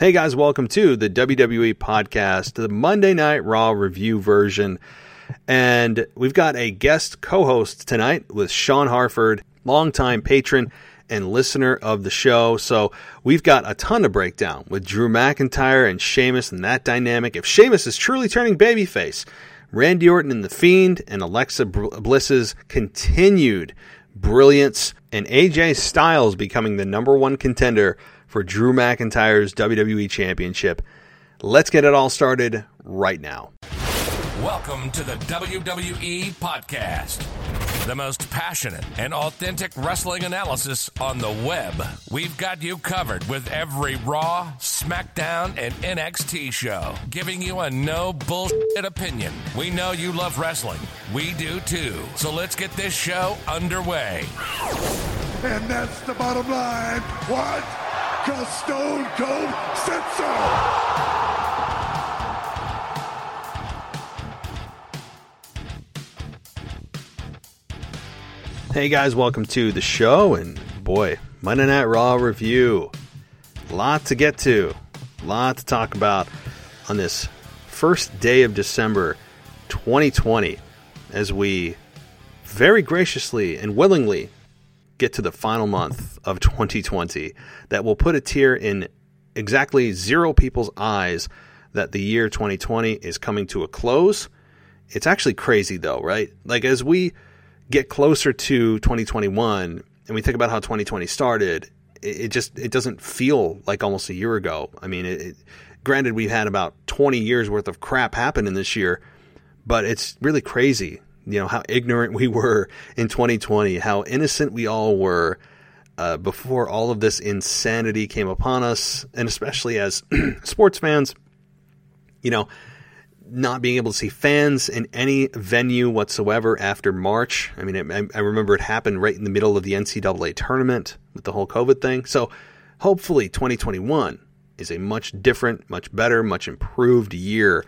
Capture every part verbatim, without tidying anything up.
Hey guys, welcome to the W W E podcast, the Monday Night Raw review version. And we've got a guest co-host tonight with Sean Harford, longtime patron and listener of the show. So we've got a ton to break down with Drew McIntyre and Sheamus and that dynamic. If Sheamus is truly turning babyface, Randy Orton and The Fiend, and Alexa Bliss's continued brilliance, and A J Styles becoming the number one contender for Drew McIntyre's W W E Championship. Let's get it all started right now. Welcome to the W W E Podcast, the most passionate and authentic wrestling analysis on the web. We've got you covered with every Raw, SmackDown, and N X T show, giving you a no bullshit opinion. We know you love wrestling. We do too. So let's get this show underway. And that's the bottom line. What? Because Stone Cold said so. Hey guys, welcome to the show, and boy, Monday Night Raw review. Lot to get to, lot to talk about on this first day of December twenty twenty, as we very graciously and willingly get to the final month of twenty twenty that will put a tear in exactly zero people's eyes that the year twenty twenty is coming to a close. It's actually crazy though, right? Like as we get closer to twenty twenty-one and we think about how twenty twenty started, it, it just it doesn't feel like almost a year ago. I mean, it, it, granted, we've had about twenty years worth of crap happen in this year, but it's really crazy, you know, how ignorant we were in twenty twenty, how innocent we all were uh, before all of this insanity came upon us, and especially as sports fans, you know, not being able to see fans in any venue whatsoever after March. I mean, it, I remember it happened right in the middle of the N C double A tournament with the whole COVID thing. So hopefully twenty twenty-one is a much different, much better, much improved year.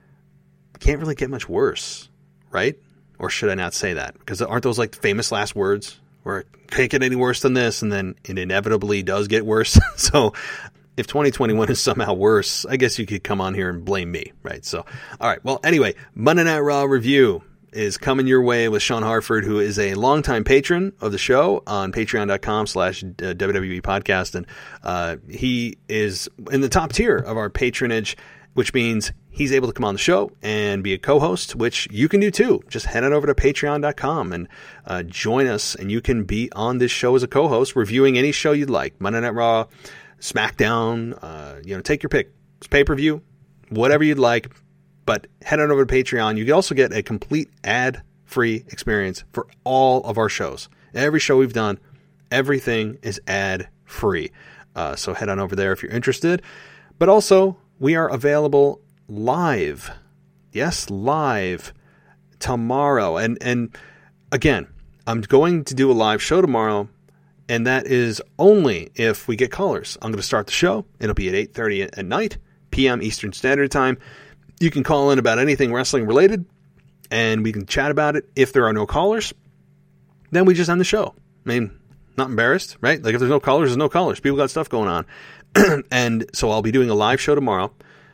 Can't really get much worse, right? Or should I not say that? Because aren't those like famous last words where it can't get any worse than this, and then it inevitably does get worse? So if twenty twenty-one is somehow worse, I guess you could come on here and blame me, right? So, all right. Well, anyway, Monday Night Raw review is coming your way with Sean Harford, who is a longtime patron of the show on patreon.com slash WWE podcast. And uh, he is in the top tier of our patronage, which means he's able to come on the show and be a co-host, which you can do too. Just head on over to patreon dot com and uh, join us, and you can be on this show as a co-host, reviewing any show you'd like. Monday Night Raw, SmackDown, uh, you know, take your pick. It's pay-per-view, whatever you'd like, but head on over to Patreon. You can also get a complete ad-free experience for all of our shows. Every show we've done, everything is ad-free. Uh, so head on over there if you're interested. But also, we are available live. Yes, live tomorrow. And, and again, I'm going to do a live show tomorrow, and that is only if we get callers. I'm going to start the show. It'll be at eight thirty at night, P M Eastern Standard Time. You can call in about anything wrestling related, and we can chat about it. If there are no callers, then we just end the show. I mean, not embarrassed, right? Like if there's no callers, there's no callers. People got stuff going on. And so I'll be doing a live show tomorrow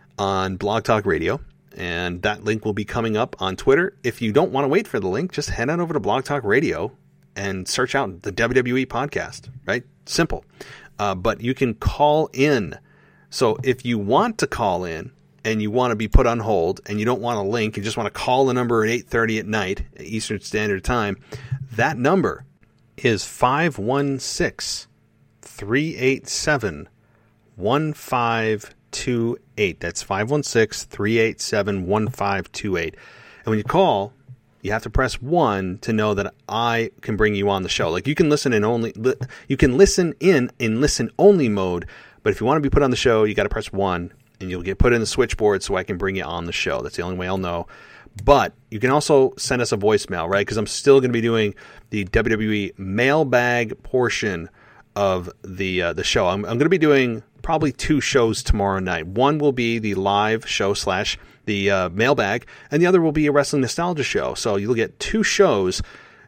on Blog Talk Radio, and that link will be coming up on Twitter. If you don't want to wait for the link, just head on over to Blog Talk Radio and search out the W W E podcast, right? Simple. Uh, but you can call in. So if you want to call in and you want to be put on hold and you don't want a link, you just want to call the number at eight thirty at night, Eastern Standard Time, that number is five one six, three eight seven, one five two eight. That's five one six, three eight seven, one five two eight. And when you call, you have to press one to know that I can bring you on the show. Like you can listen in only, you can listen in in listen only mode, but if you want to be put on the show, you got to press one, and you'll get put in the switchboard so I can bring you on the show. That's the only way I'll know. But you can also send us a voicemail, right? Because I'm still going to be doing the W W E mailbag portion of the uh, the show. I'm, I'm going to be doing probably two shows tomorrow night. One will be the live show slash the uh, mailbag, and the other will be a wrestling nostalgia show. So you'll get two shows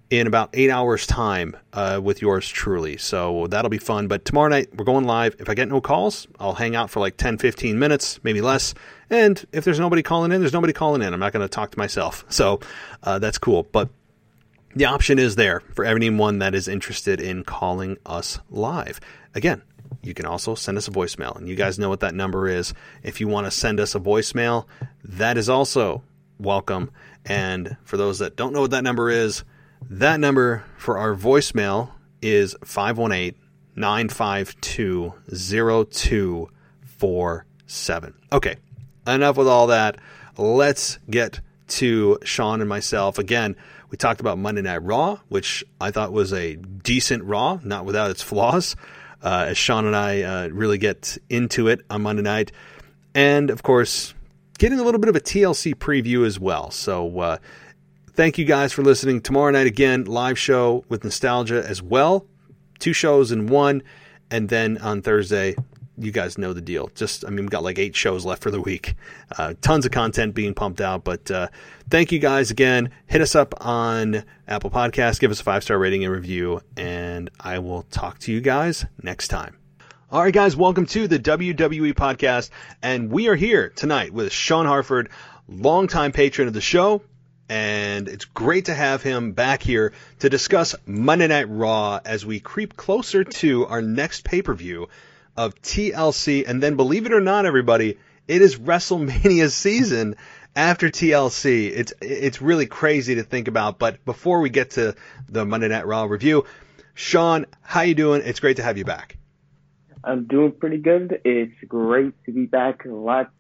in about eight hours' time uh, with yours truly. So that'll be fun. But tomorrow night, we're going live. If I get no calls, I'll hang out for like ten, fifteen minutes, maybe less. And if there's nobody calling in, there's nobody calling in. I'm not going to talk to myself. So uh, that's cool. But the option is there for anyone that is interested in calling us live. Again, you can also send us a voicemail. And you guys know what that number is. If you want to send us a voicemail, that is also welcome. And for those that don't know what that number is, that number for our voicemail is five one eight, nine five two, zero two four seven. Okay, enough with all that. Let's get to Sean and myself. Again, we talked about Monday Night Raw, which I thought was a decent Raw, not without its flaws, uh, as Sean and I uh, really get into it on Monday night. And, of course, getting a little bit of a T L C preview as well. So, uh, thank you guys for listening. Tomorrow night, again, live show with Nostalgia as well. Two shows in one. And then on Thursday, you guys know the deal. Just, I mean, we've got like eight shows left for the week. Uh, tons of content being pumped out. But uh, thank you guys again. Hit us up on Apple Podcasts. Give us a five-star rating and review. And I will talk to you guys next time. All right, guys, welcome to the W W E Podcast. And we are here tonight with Sean Harford, longtime patron of the show. And it's great to have him back here to discuss Monday Night Raw as we creep closer to our next pay-per-view of T L C. And then, believe it or not, everybody, it is WrestleMania season after T L C. It's it's really crazy to think about. But before we get to the Monday Night Raw review, Sean, how you doing? It's great to have you back. I'm doing pretty good. It's great to be back. A lot,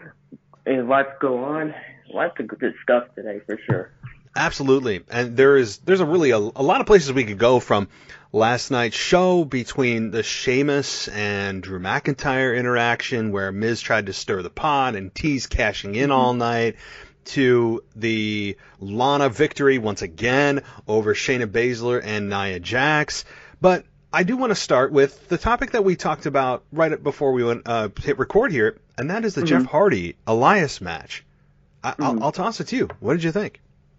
a lot go on. Lots to discuss today, for sure. Absolutely. And there is there's a really a, a lot of places we could go from last night's show, between the Sheamus and Drew McIntyre interaction where Miz tried to stir the pot and tease cashing in all night, to the Lana victory once again over Shayna Baszler and Nia Jax. But I do want to start with the topic that we talked about right before we went uh, hit record here, and that is the mm-hmm. Jeff Hardy Elias match. I, I'll, mm. I'll toss it to you. What did you think?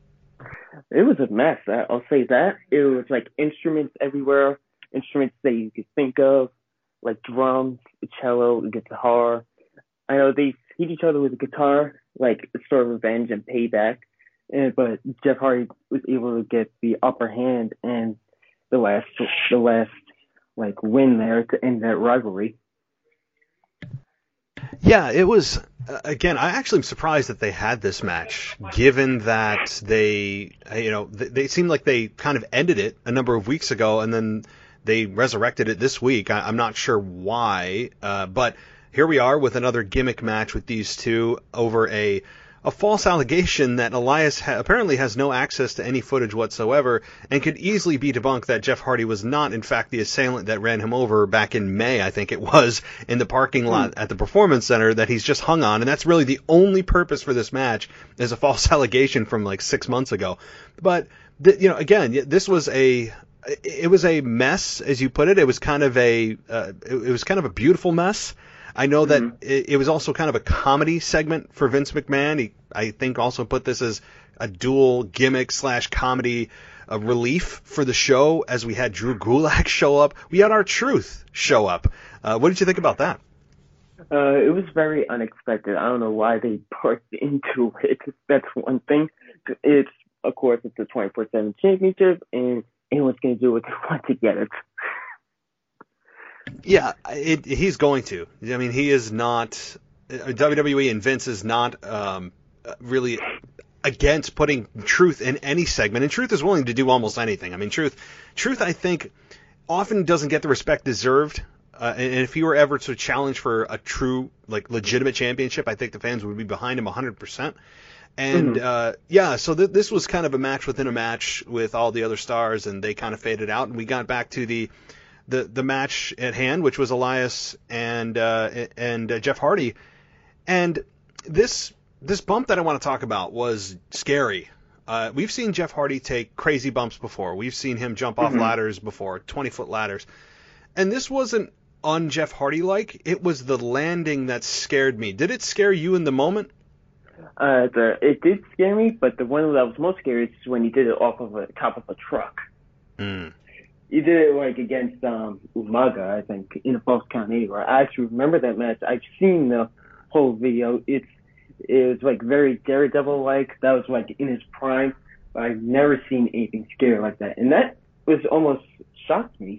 It was a mess. I'll say that. It was like instruments everywhere, instruments that you could think of, like drums, cello, guitar. I know they hit each other with a guitar, like sort of revenge and payback. And, but Jeff Hardy was able to get the upper hand and the last, the last like win there to end that rivalry. Yeah, it was, uh, again, I actually am surprised that they had this match, given that they, you know, they, they seemed like they kind of ended it a number of weeks ago, and then they resurrected it this week. I, I'm not sure why, uh, but here we are with another gimmick match with these two over a a false allegation that Elias ha- apparently has no access to any footage whatsoever, and could easily be debunked that Jeff Hardy was not, in fact, the assailant that ran him over back in May, I think it was, in the parking lot at the Performance Center that he's just hung on. And that's really the only purpose for this match, is a false allegation from like six months ago. But, th- you know, again, this was a... It was a mess, as you put it. It was kind of a, uh, it, it was kind of a beautiful mess. I know that mm-hmm. it, it was also kind of a comedy segment for Vince McMahon. He, I think, also put this as a dual gimmick slash comedy uh, relief for the show, as we had Drew Gulak show up. We had R-Truth show up. Uh, what did you think about that? Uh, it was very unexpected. I don't know why they pushed into it. That's one thing. It's, of course, it's the twenty-four seven championship, and anyone's going to do what they want to get it. Yeah, it, he's going to. I mean, he is not, W W E and Vince is not um, really against putting Truth in any segment. And Truth is willing to do almost anything. I mean, Truth, Truth, I think, often doesn't get the respect deserved. Uh, and if he were ever to challenge for a true, like, legitimate championship, I think the fans would be behind him one hundred percent. And, mm-hmm. uh, yeah, so th- this was kind of a match within a match with all the other stars, and they kind of faded out. And we got back to the the the match at hand, which was Elias and uh, and uh, Jeff Hardy. And this this bump that I want to talk about was scary. Uh, we've seen Jeff Hardy take crazy bumps before. We've seen him jump off mm-hmm. ladders before, twenty-foot ladders. And this wasn't un-Jeff Hardy-like. It was the landing that scared me. Did it scare you in the moment? Uh, the it did scare me, but the one that was most scary is when he did it off of the top of a truck. Mm. He did it like against um Umaga, I think, in a false count anywhere. I actually remember that match. I've seen the whole video. It's it was like very Daredevil-like. That was like in his prime. I've never seen anything scary like that, and that was almost shocked me.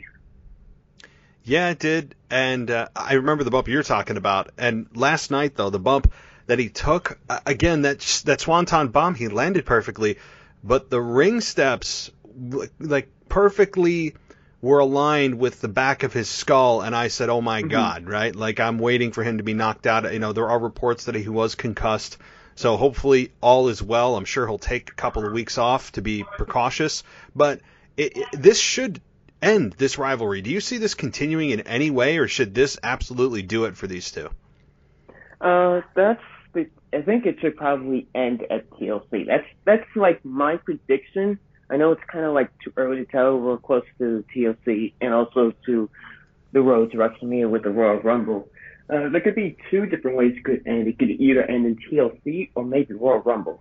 Yeah, it did, and uh, I remember the bump you're talking about. And last night, though, the bump that he took, uh, again, that that Swanton bomb, he landed perfectly, but the ring steps, like, perfectly were aligned with the back of his skull, and I said, oh my mm-hmm. God, right? Like, I'm waiting for him to be knocked out. You know, there are reports that he was concussed, so hopefully all is well. I'm sure he'll take a couple of weeks off to be precautious, but it, it, this should end this rivalry. Do you see this continuing in any way, or should this absolutely do it for these two? Uh, that's the, I think it should probably end at T L C. That's, that's like my prediction. I know it's kind of like too early to tell. We're close to T L C and also to the road to WrestleMania with the Royal Rumble. Uh, there could be two different ways it could end. It could either end in T L C or maybe Royal Rumble.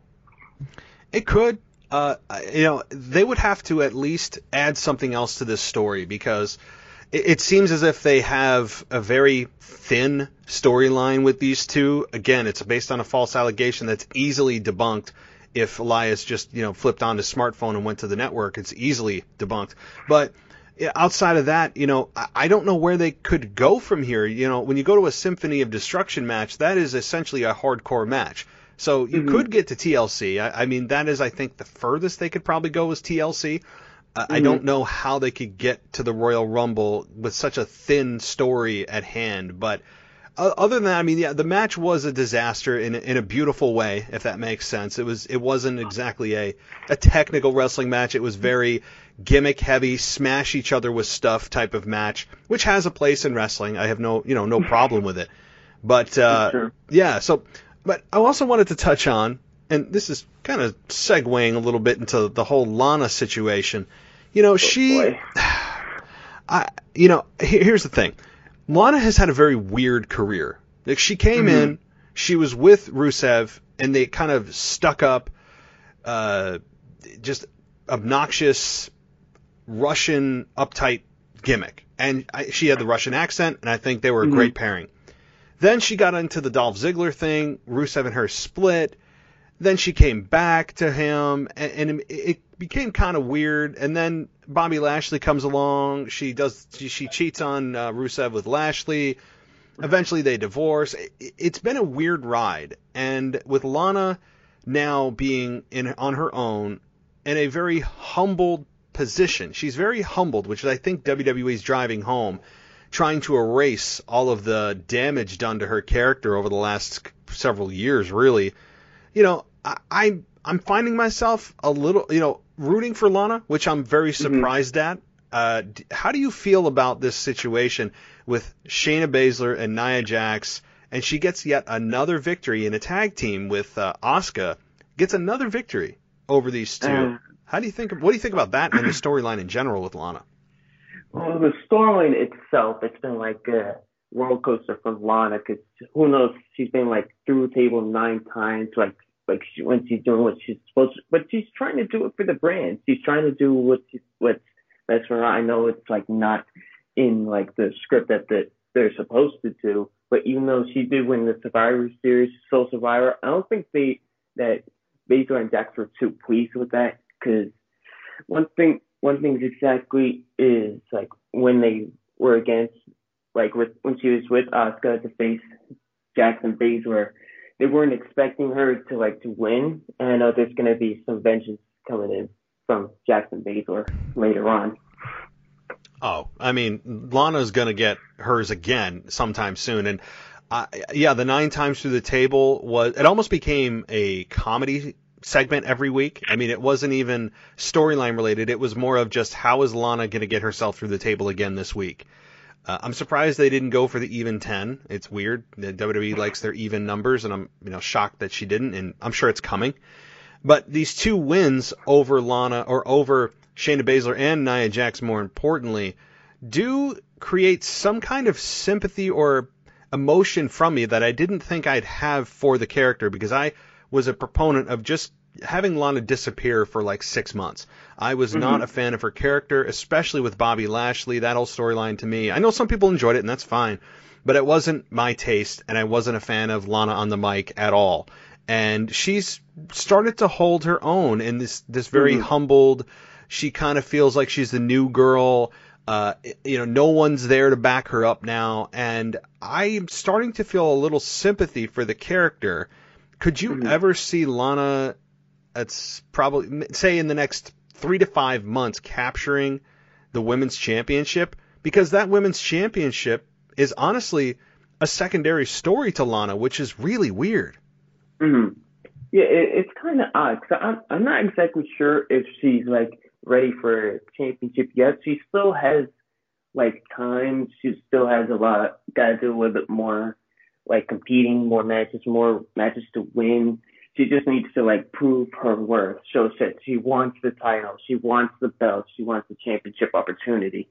It could. Uh, you know, they would have to at least add something else to this story, because it, it seems as if they have a very thin storyline with these two. Again, it's based on a false allegation that's easily debunked. If Elias just, you know, flipped on his smartphone and went to the network, it's easily debunked. But outside of that, you know, I don't know where they could go from here. You know, when you go to a Symphony of Destruction match, that is essentially a hardcore match. So you mm-hmm. could get to T L C. I, I mean, that is, I think, the furthest they could probably go is T L C. Uh, mm-hmm. I don't know how they could get to the Royal Rumble with such a thin story at hand. But uh, other than that, I mean, yeah, the match was a disaster in, in a beautiful way, if that makes sense. It was, it wasn't exactly a, a technical wrestling match. It was very gimmick heavy, smash each other with stuff type of match, which has a place in wrestling. I have no, you know, no problem with it. But uh, sure. yeah, so. But I also wanted to touch on, and this is kind of segueing a little bit into the whole Lana situation. You know, oh, she, boy. I, you know, here's the thing. Lana has had a very weird career. Like, she came mm-hmm. in, she was with Rusev, and they kind of stuck up, uh, just obnoxious Russian uptight gimmick. And I, she had the Russian accent, and I think they were a mm-hmm. great pairing. Then she got into the Dolph Ziggler thing. Rusev and her split. Then she came back to him, and, and it became kind of weird. And then Bobby Lashley comes along. She does. She, she cheats on uh, Rusev with Lashley. Eventually, they divorce. It, it's been a weird ride. And with Lana now being in on her own in a very humbled position, she's very humbled, which I think W W E is driving home, trying to erase all of the damage done to her character over the last several years, really. You know, I, I, I'm finding myself a little, you know, rooting for Lana, which I'm very surprised mm-hmm. at. Uh, how do you feel about this situation with Shayna Baszler and Nia Jax, and she gets yet another victory in a tag team with uh, Asuka, gets another victory over these two? Um, how do you think, what do you think about that and the storyline in general with Lana? Well, the storyline itself, it's been like a roller coaster for Lana, because who knows, she's been like through the table nine times, like like she, when she's doing what she's supposed to, but she's trying to do it for the brand. She's trying to do what she, what's best for her. I know it's like not in like the script that the, they're supposed to do, but even though she did win the Survivor Series, Soul Survivor, I don't think they that Baszler and Jax were too pleased with that, because one thing. One thing exactly is like when they were against, like with, when she was with Asuka to face Jackson Baszler, they weren't expecting her to like to win. And I know there's going to be some vengeance coming in from Jackson Baszler later on. Oh, I mean, Lana's going to get hers again sometime soon. And uh, yeah, the nine times through the table was, it almost became a comedy segment every week. I mean, it wasn't even storyline related. It was more of just, how is Lana going to get herself through the table again this week? Uh, I'm surprised they didn't go for the even ten. It's weird. The W W E likes their even numbers, and I'm, you know, shocked that she didn't, and I'm sure it's coming. But these two wins over Lana, or over Shayna Baszler and Nia Jax, more importantly, do create some kind of sympathy or emotion from me that I didn't think I'd have for the character, because I was a proponent of just having Lana disappear for like six months. I was mm-hmm. not a fan of her character, especially with Bobby Lashley. That whole storyline to me, I know some people enjoyed it, and that's fine, but it wasn't my taste, and I wasn't a fan of Lana on the mic at all. And she's started to hold her own in this, this very mm-hmm. humbled, she kind of feels like she's the new girl. Uh, you know, no one's there to back her up now, and I'm starting to feel a little sympathy for the character. Could you mm-hmm. ever see Lana, that's probably, say in the next three to five months, capturing the women's championship? Because that women's championship is honestly a secondary story to Lana, which is really weird. Mm-hmm. Yeah, it, it's kind of odd, because I'm, I'm not exactly sure if she's, like, ready for a championship yet. She still has, like, time. She still has a lot, got to do a little bit more, like, competing, more matches, more matches to win. She just needs to, like, prove her worth, show that she wants the title, she wants the belt, she wants the championship opportunity.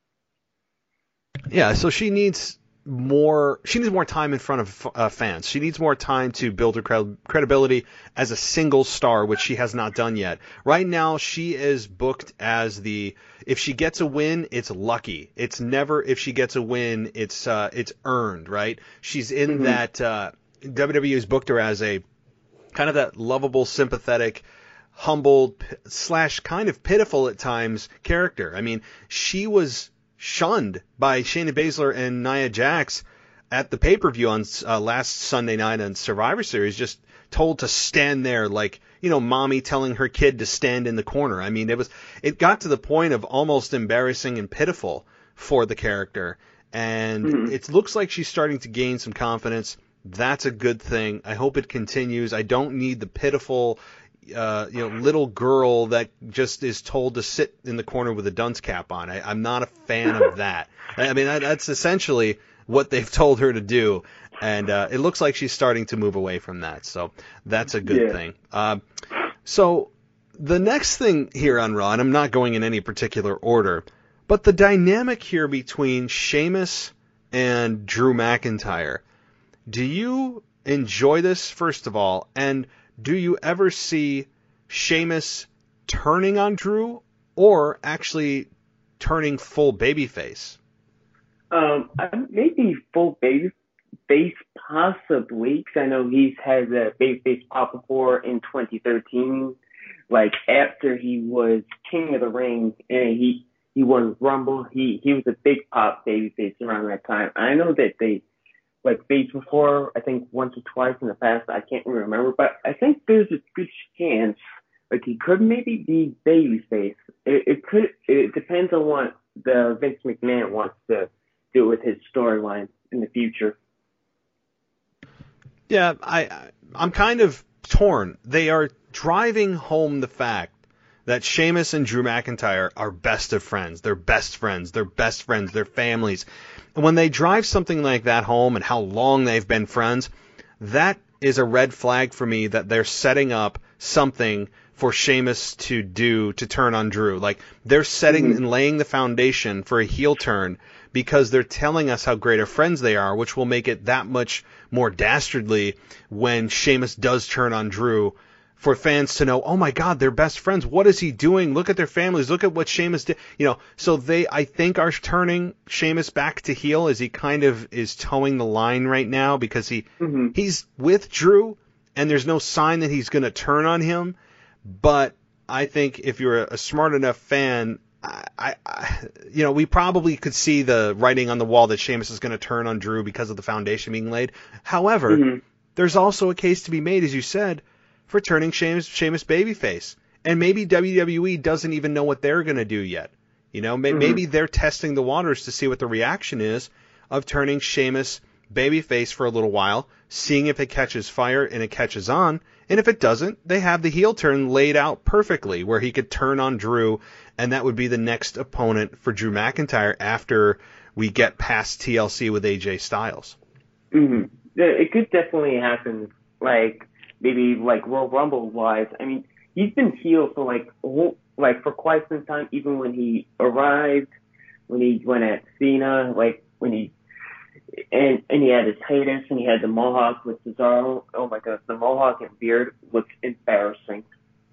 Yeah, so she needs more, she needs more time in front of uh, fans. She needs more time to build her cred- credibility as a single star, which she has not done yet. Right now, she is booked as the, if she gets a win, it's lucky. It's never, if she gets a win, it's uh, it's earned, right? She's in mm-hmm. that, uh, W W E has booked her as a, kind of that lovable, sympathetic, humbled, slash kind of pitiful at times character. I mean, she was shunned by Shayna Baszler and Nia Jax at the pay-per-view on uh, last Sunday night on Survivor Series, just told to stand there like, you know, mommy telling her kid to stand in the corner. I mean, it was, it got to the point of almost embarrassing and pitiful for the character. And mm-hmm. it looks like she's starting to gain some confidence. That's a good thing. I hope it continues. I don't need the pitiful, uh, you know, little girl that just is told to sit in the corner with a dunce cap on. I, I'm not a fan of that. I mean, that, that's essentially what they've told her to do, and uh, it looks like she's starting to move away from that. So that's a good yeah. thing. Uh, so the next thing here on Raw, and I'm not going in any particular order, but the dynamic here between Sheamus and Drew McIntyre. Do you enjoy this, first of all, and do you ever see Sheamus turning on Drew or actually turning full babyface? Um, maybe full babyface, possibly, because I know he's had a babyface pop before in twenty thirteen, like after he was King of the Ring and he he won Rumble. He he was a big pop babyface around that time. I know that they like faced before, I think once or twice in the past. I can't really remember, but I think there's a good chance like he could maybe be babyface. It, it could. It depends on what the Vince McMahon wants to do with his storyline in the future. Yeah, I I'm kind of torn. They are driving home the fact that Sheamus and Drew McIntyre are best of friends. They're best friends. They're best friends. They're families. And when they drive something like that home and how long they've been friends, that is a red flag for me that they're setting up something for Sheamus to do to turn on Drew. Like, they're setting mm-hmm. and laying the foundation for a heel turn because they're telling us how great of friends they are, which will make it that much more dastardly when Sheamus does turn on Drew, for fans to know, oh my God, they're best friends. What is he doing? Look at their families. Look at what Sheamus did. You know, so they, I think, are turning Sheamus back to heel as he kind of is towing the line right now because he mm-hmm. he's with Drew and there's no sign that he's going to turn on him. But I think if you're a smart enough fan, I, I, you know, we probably could see the writing on the wall that Sheamus is going to turn on Drew because of the foundation being laid. However, mm-hmm. there's also a case to be made, as you said, for turning Sheamus, Sheamus babyface. And maybe W W E doesn't even know what they're going to do yet. You know, may, mm-hmm. maybe they're testing the waters to see what the reaction is of turning Sheamus babyface for a little while, seeing if it catches fire and it catches on. And if it doesn't, they have the heel turn laid out perfectly where he could turn on Drew, and that would be the next opponent for Drew McIntyre after we get past T L C with A J Styles. Mm-hmm. It could definitely happen, like, maybe like Royal Rumble wise. I mean, he's been heel for like whole, like for quite some time. Even when he arrived, when he went at Cena, like when he And and he had his haters, and he had the mohawk with Cesaro. Oh my gosh, the mohawk and beard was embarrassing.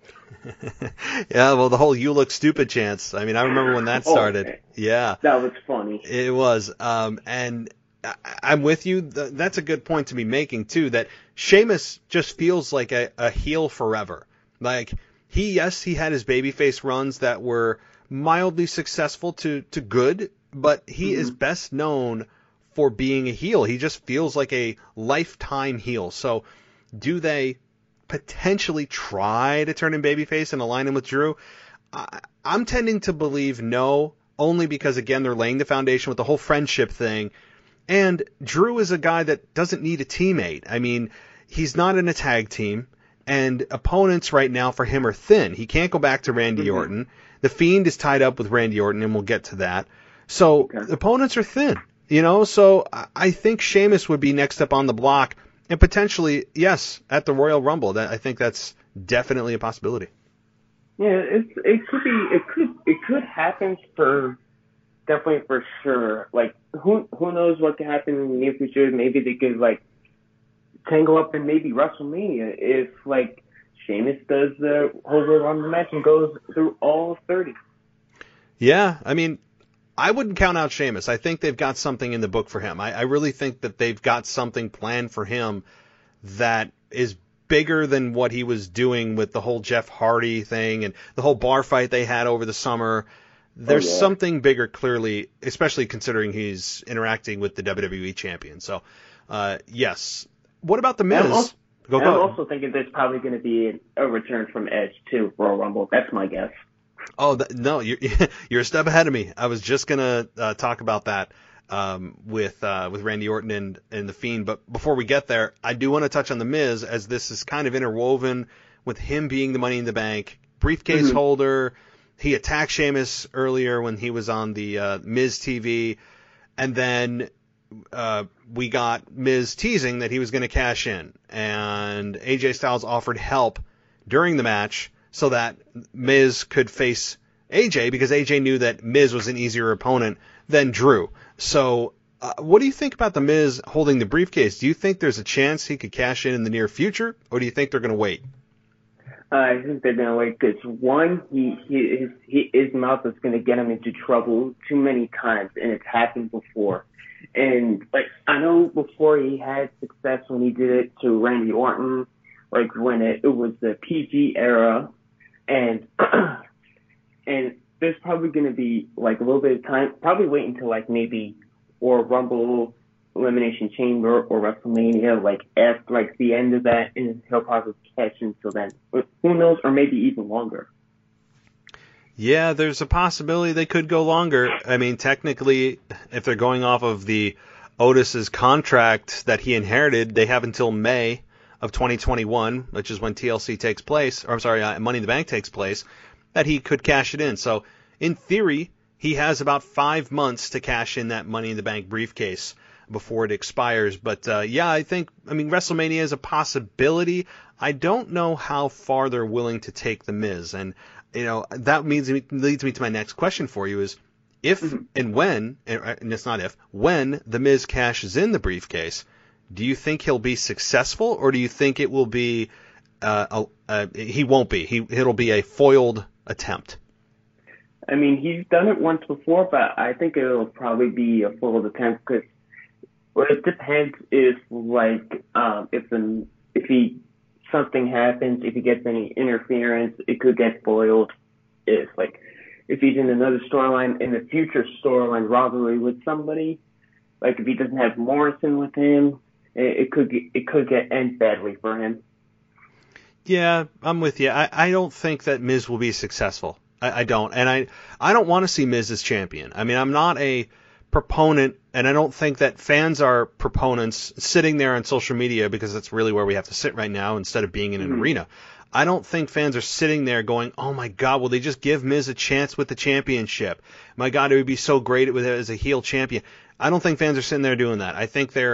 Yeah, well, the whole "you look stupid" chants. I mean, I remember when that started. Oh, yeah, that was funny. It was, um, and I, I'm with you. That's a good point to be making too. That Sheamus just feels like a, a heel forever. Like he, yes, he had his babyface runs that were mildly successful to to good, but he mm-hmm. is best known for being a heel. He just feels like a lifetime heel. So, do they potentially try to turn him babyface and align him with Drew? I, I'm tending to believe no, only because, again, they're laying the foundation with the whole friendship thing. And Drew is a guy that doesn't need a teammate. I mean, he's not in a tag team, and opponents right now for him are thin. He can't go back to Randy mm-hmm. Orton. The Fiend is tied up with Randy Orton, and we'll get to that. So okay. the opponents are thin, you know? So I think Sheamus would be next up on the block. And potentially, yes, at the Royal Rumble. That I think that's definitely a possibility. Yeah, it's it could be it could it could happen for definitely for sure. Like who who knows what could happen in the near future? Maybe they could like tangle up in maybe WrestleMania if like Sheamus does the whole Royal Rumble match and goes through all thirty. Yeah, I mean, I wouldn't count out Sheamus. I think they've got something in the book for him. I, I really think that they've got something planned for him that is bigger than what he was doing with the whole Jeff Hardy thing and the whole bar fight they had over the summer. There's oh, yeah. something bigger, clearly, especially considering he's interacting with the W W E champion. So, uh, yes. What about The Miz? I'm also, go, I'm go. also thinking there's probably going to be a return from Edge to Royal Rumble. That's my guess. Oh, th- no, you're, you're a step ahead of me. I was just going to uh, talk about that um, with uh, with Randy Orton and, and The Fiend. But before we get there, I do want to touch on The Miz, as this is kind of interwoven with him being the Money in the Bank briefcase mm-hmm. holder. He attacked Sheamus earlier when he was on the uh, Miz T V. And then uh, we got Miz teasing that he was going to cash in. And A J Styles offered help during the match so that Miz could face A J, because A J knew that Miz was an easier opponent than Drew. So uh, what do you think about the Miz holding the briefcase? Do you think there's a chance he could cash in in the near future, or do you think they're going to wait? Uh, I think they're going to wait because, one, he, he, his, he, his mouth is going to get him into trouble too many times, and it's happened before. And, like, I know before he had success when he did it to Randy Orton, like when it, it was the P G era, and and there's probably going to be like a little bit of time, probably wait until like maybe or Rumble, Elimination Chamber, or WrestleMania, like after like the end of that, and he'll probably catch until then. Who knows, or maybe even longer. Yeah, there's a possibility they could go longer. I mean, technically, if they're going off of the Otis's contract that he inherited, they have until May of twenty twenty-one, which is when T L C takes place, or I'm sorry, uh, Money in the Bank takes place, that he could cash it in. So, in theory, he has about five months to cash in that Money in the Bank briefcase before it expires. But, uh, yeah, I think, I mean, WrestleMania is a possibility. I don't know how far they're willing to take The Miz. And, you know, that means leads me to my next question for you is, if mm-hmm. and when, and it's not if, when The Miz cashes in the briefcase, do you think he'll be successful, or do you think it will be uh, a, a, he won't be? He it'll be a foiled attempt. I mean, he's done it once before, but I think it'll probably be a foiled attempt because well, it depends if like um, if an, if he something happens, if he gets any interference, it could get foiled. If like if he's in another storyline, in the future storyline rivalry with somebody, like if he doesn't have Morrison with him. It could get, it could get end badly for him. Yeah, I'm with you. I, I don't think that Miz will be successful. I, I don't, and I I don't want to see Miz as champion. I mean, I'm not a proponent, and I don't think that fans are proponents sitting there on social media, because that's really where we have to sit right now instead of being in an mm-hmm. arena. I don't think fans are sitting there going, "Oh my God, will they just give Miz a chance with the championship? My God, it would be so great with it as a heel champion." I don't think fans are sitting there doing that. I think they're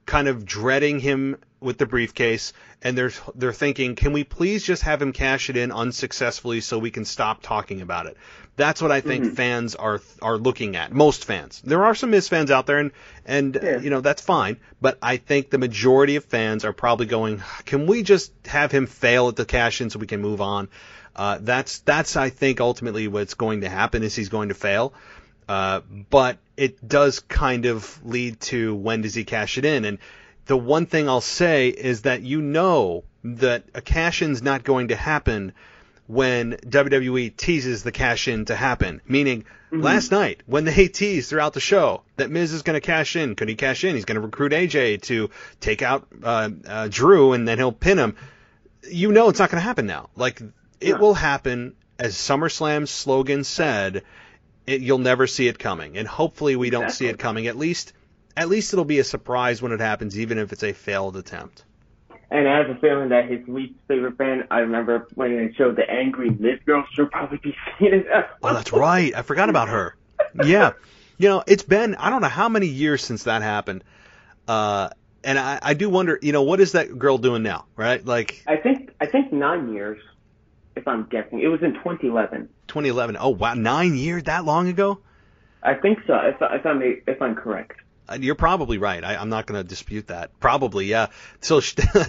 kind of dreading him with the briefcase, and they're they're thinking, can we please just have him cash it in unsuccessfully so we can stop talking about it? That's what I think mm-hmm. fans are are looking at. Most fans. There are some Miz fans out there, and and yeah. you know that's fine. But I think the majority of fans are probably going, can we just have him fail at the cash in so we can move on? Uh, that's that's I think ultimately what's going to happen is he's going to fail. Uh, but it does kind of lead to when does he cash it in? And the one thing I'll say is that you know that a cash-in's not going to happen when W W E teases the cash-in to happen. Meaning, mm-hmm. last night, when they teased throughout the show that Miz is going to cash in, could he cash in? He's going to recruit A J to take out uh, uh, Drew, and then he'll pin him. You know it's not going to happen now. Like, it yeah. will happen, as SummerSlam's slogan said, it, you'll never see it coming. And hopefully we don't exactly. see it coming. At least... At least it'll be a surprise when it happens, even if it's a failed attempt. And I have a feeling that his least favorite fan, I remember when they showed the angry Miz girl, she'll probably be seeing it. Oh, that's right. I forgot about her. Yeah. You know, it's been, I don't know how many years since that happened. Uh, and I, I do wonder, you know, what is that girl doing now, right? Like, I think, I think nine years, if I'm guessing. It was in twenty eleven. twenty eleven. Oh, wow. Nine years? That long ago? I think so, if, if, I'm, if I'm correct. You're probably right. I, I'm not going to dispute that. Probably, yeah. So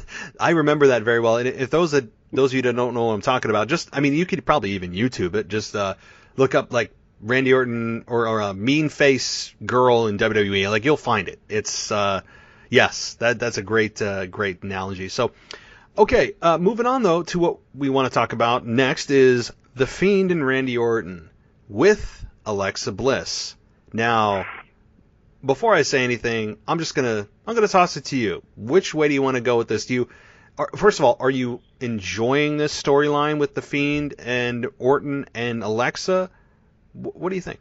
I remember that very well. And if those that those of you that don't know what I'm talking about, just I mean, you could probably even YouTube it. Just uh, look up like Randy Orton or, or a mean face girl in W W E. Like you'll find it. It's uh, yes, that that's a great uh, great analogy. So okay, uh, moving on though to what we want to talk about next is The Fiend and Randy Orton with Alexa Bliss. Now, before I say anything, I'm just gonna I'm gonna toss it to you. Which way do you want to go with this? Do you, are, first of all, are you enjoying this storyline with the Fiend and Orton and Alexa? W- what do you think?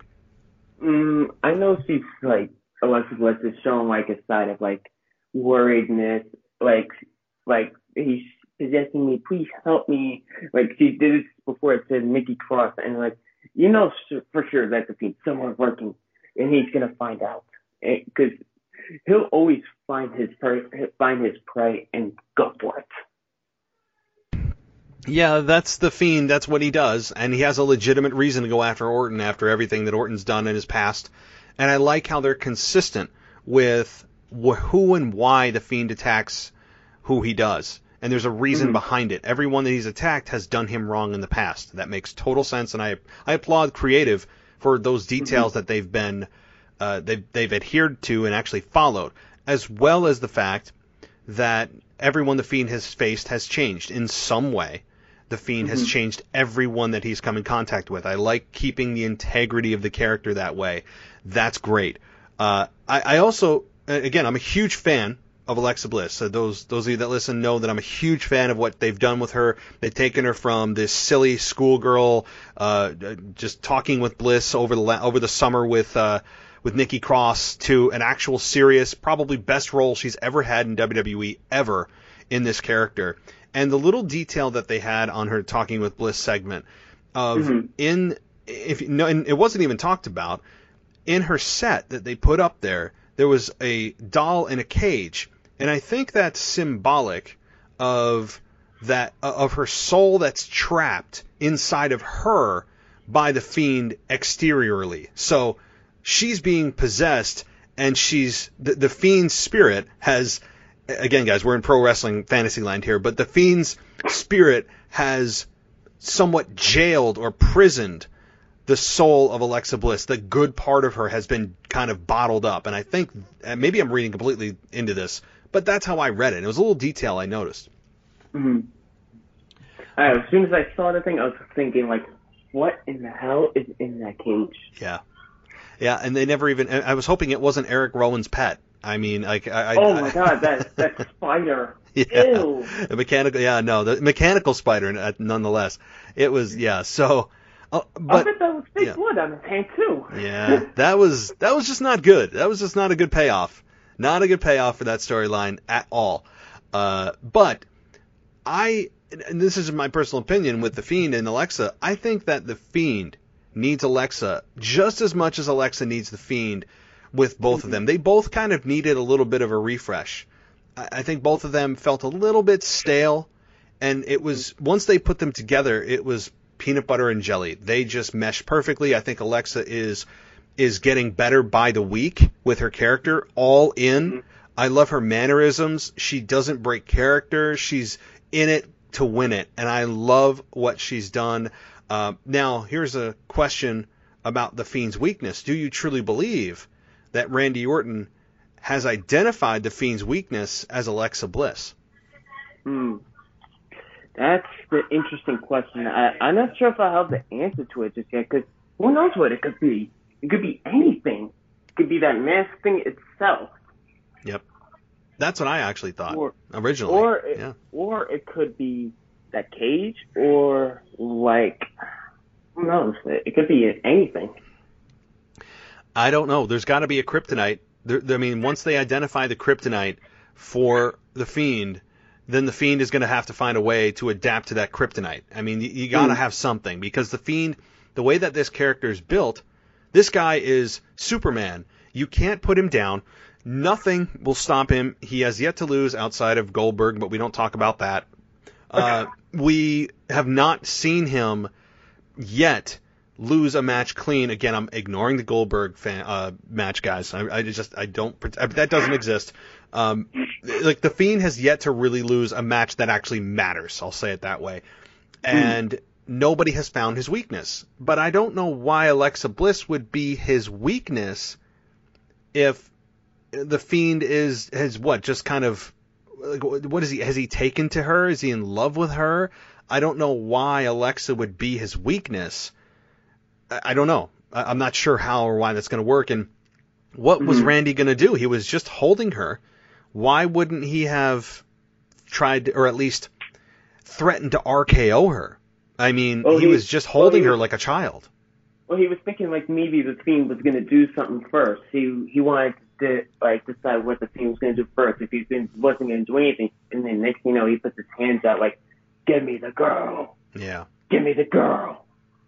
Mm, I know she's like Alexa Bliss is showing like a side of like worriedness, like like he's suggesting me, please help me. Like she did it before. It said Nikki Cross, and like you know for sure that the Fiend's somewhere working, and he's gonna find out. Because he'll always find his find his prey and go for it. Yeah, that's the Fiend. That's what he does, and he has a legitimate reason to go after Orton after everything that Orton's done in his past. And I like how they're consistent with wh- who and why the Fiend attacks who he does. And there's a reason mm-hmm. behind it. Everyone that he's attacked has done him wrong in the past. That makes total sense, and I I applaud creative for those details mm-hmm. that they've been. Uh, they've, they've adhered to and actually followed, as well as the fact that everyone the Fiend has faced has changed in some way. The Fiend mm-hmm. has changed everyone that he's come in contact with. I like keeping the integrity of the character that way. That's great. Uh, I, I also, again, I'm a huge fan of Alexa Bliss. So those those of you that listen know that I'm a huge fan of what they've done with her. They've taken her from this silly schoolgirl, uh, just talking with Bliss over the over the summer with. Uh, with Nikki Cross to an actual serious, probably best role she's ever had in W W E ever in this character. And the little detail that they had on her talking with Bliss segment of mm-hmm. in, if no, and it wasn't even talked about, in her set that they put up there, there was a doll in a cage. And I think that's symbolic of that, of her soul that's trapped inside of her by the Fiend exteriorly. So, she's being possessed, and she's the, the Fiend's spirit has, again, guys, we're in pro wrestling fantasy land here, but the Fiend's spirit has somewhat jailed or prisoned the soul of Alexa Bliss. The good part of her has been kind of bottled up, and I think, maybe I'm reading completely into this, but that's how I read it. It was a little detail I noticed. Mm-hmm. Uh, as soon as I saw the thing, I was thinking, like, what in the hell is in that cage? Yeah. Yeah, and they never even. I was hoping it wasn't Eric Rowan's pet. I mean, like, I. Oh I, my God, that that spider. Yeah, Ew. The mechanical. Yeah, no, the mechanical spider. Nonetheless, it was. Yeah, so. Uh, but I bet that was fake yeah. blood on his hand too. Yeah, that was that was just not good. That was just not a good payoff. Not a good payoff for that storyline at all. Uh, but I, and this is my personal opinion with the Fiend and Alexa. I think that the Fiend needs Alexa just as much as Alexa needs the Fiend with both of them. They both kind of needed a little bit of a refresh. I, I think both of them felt a little bit stale, and it was once they put them together, it was peanut butter and jelly. They just meshed perfectly. I think Alexa is is getting better by the week with her character, all in. Mm-hmm. I love her mannerisms. She doesn't break character. She's in it to win it, and I love what she's done. Uh, now, here's a question about The Fiend's weakness. Do you truly believe that Randy Orton has identified The Fiend's weakness as Alexa Bliss? Hmm. That's the interesting question. I, I'm not sure if I have the answer to it just yet, because who knows what it could be? It could be anything. It could be that mask thing itself. Yep. That's what I actually thought or, originally. Or it, yeah. or it could be that cage, or like, who knows? It could be anything. I don't know. There's got to be a kryptonite. There, I mean, once they identify the kryptonite for the Fiend, then the Fiend is going to have to find a way to adapt to that kryptonite. I mean, you, you got to mm. have something, because the Fiend, the way that this character is built, this guy is Superman. You can't put him down. Nothing will stop him. He has yet to lose outside of Goldberg, but we don't talk about that. Uh, we have not seen him yet lose a match clean. Again, I'm ignoring the Goldberg fan, uh, match, guys. I, I just, I don't, that doesn't exist. Um, like the Fiend has yet to really lose a match that actually matters. I'll say it that way. And mm. nobody has found his weakness. But I don't know why Alexa Bliss would be his weakness if the Fiend is, has what, just kind of, what is he, has he taken to her? Is he in love with her? I don't know why Alexa would be his weakness. I don't know. I'm not sure how or why that's going to work. And what mm-hmm. was Randy going to do? He was just holding her. Why wouldn't he have tried to, or at least threatened to R K O her? I mean, well, he, he was just holding well, her was, like a child. Well, he was thinking like maybe the Fiend was going to do something first. He he wanted to like decide what the Fiend was going to do first. If he wasn't going to do anything, and then next thing you know, he puts his hands out like, "Give me the girl." Yeah. Give me the girl.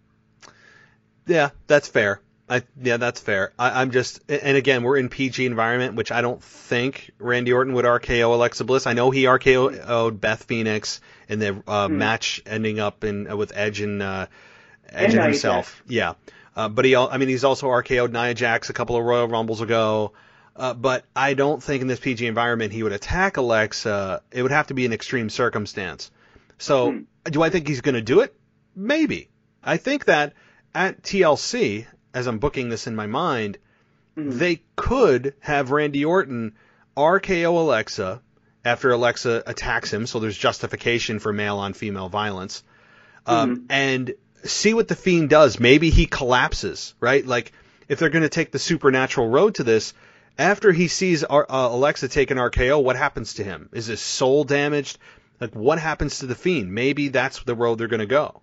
Yeah, that's fair. I, yeah, that's fair. I, I'm just, and again, we're in P G environment, which I don't think Randy Orton would R K O Alexa Bliss. I know he R K O'd Beth Phoenix in the uh, hmm. match ending up in uh, with Edge and uh, Edge and, and himself. Jax. Yeah, uh, but he, I mean, he's also R K O'd Nia Jax a couple of Royal Rumbles ago. Uh, but I don't think in this P G environment he would attack Alexa. It would have to be an extreme circumstance. So, hmm. do I think he's going to do it? Maybe. I think that at T L C, as I'm booking this in my mind, mm-hmm. they could have Randy Orton R K O Alexa after Alexa attacks him, so there's justification for male-on-female violence, um, mm-hmm. and see what the Fiend does. Maybe he collapses, right? Like, if they're going to take the supernatural road to this, after he sees uh, Alexa take an R K O, what happens to him? Is his soul damaged? Like, what happens to the Fiend? Maybe that's the road they're going to go.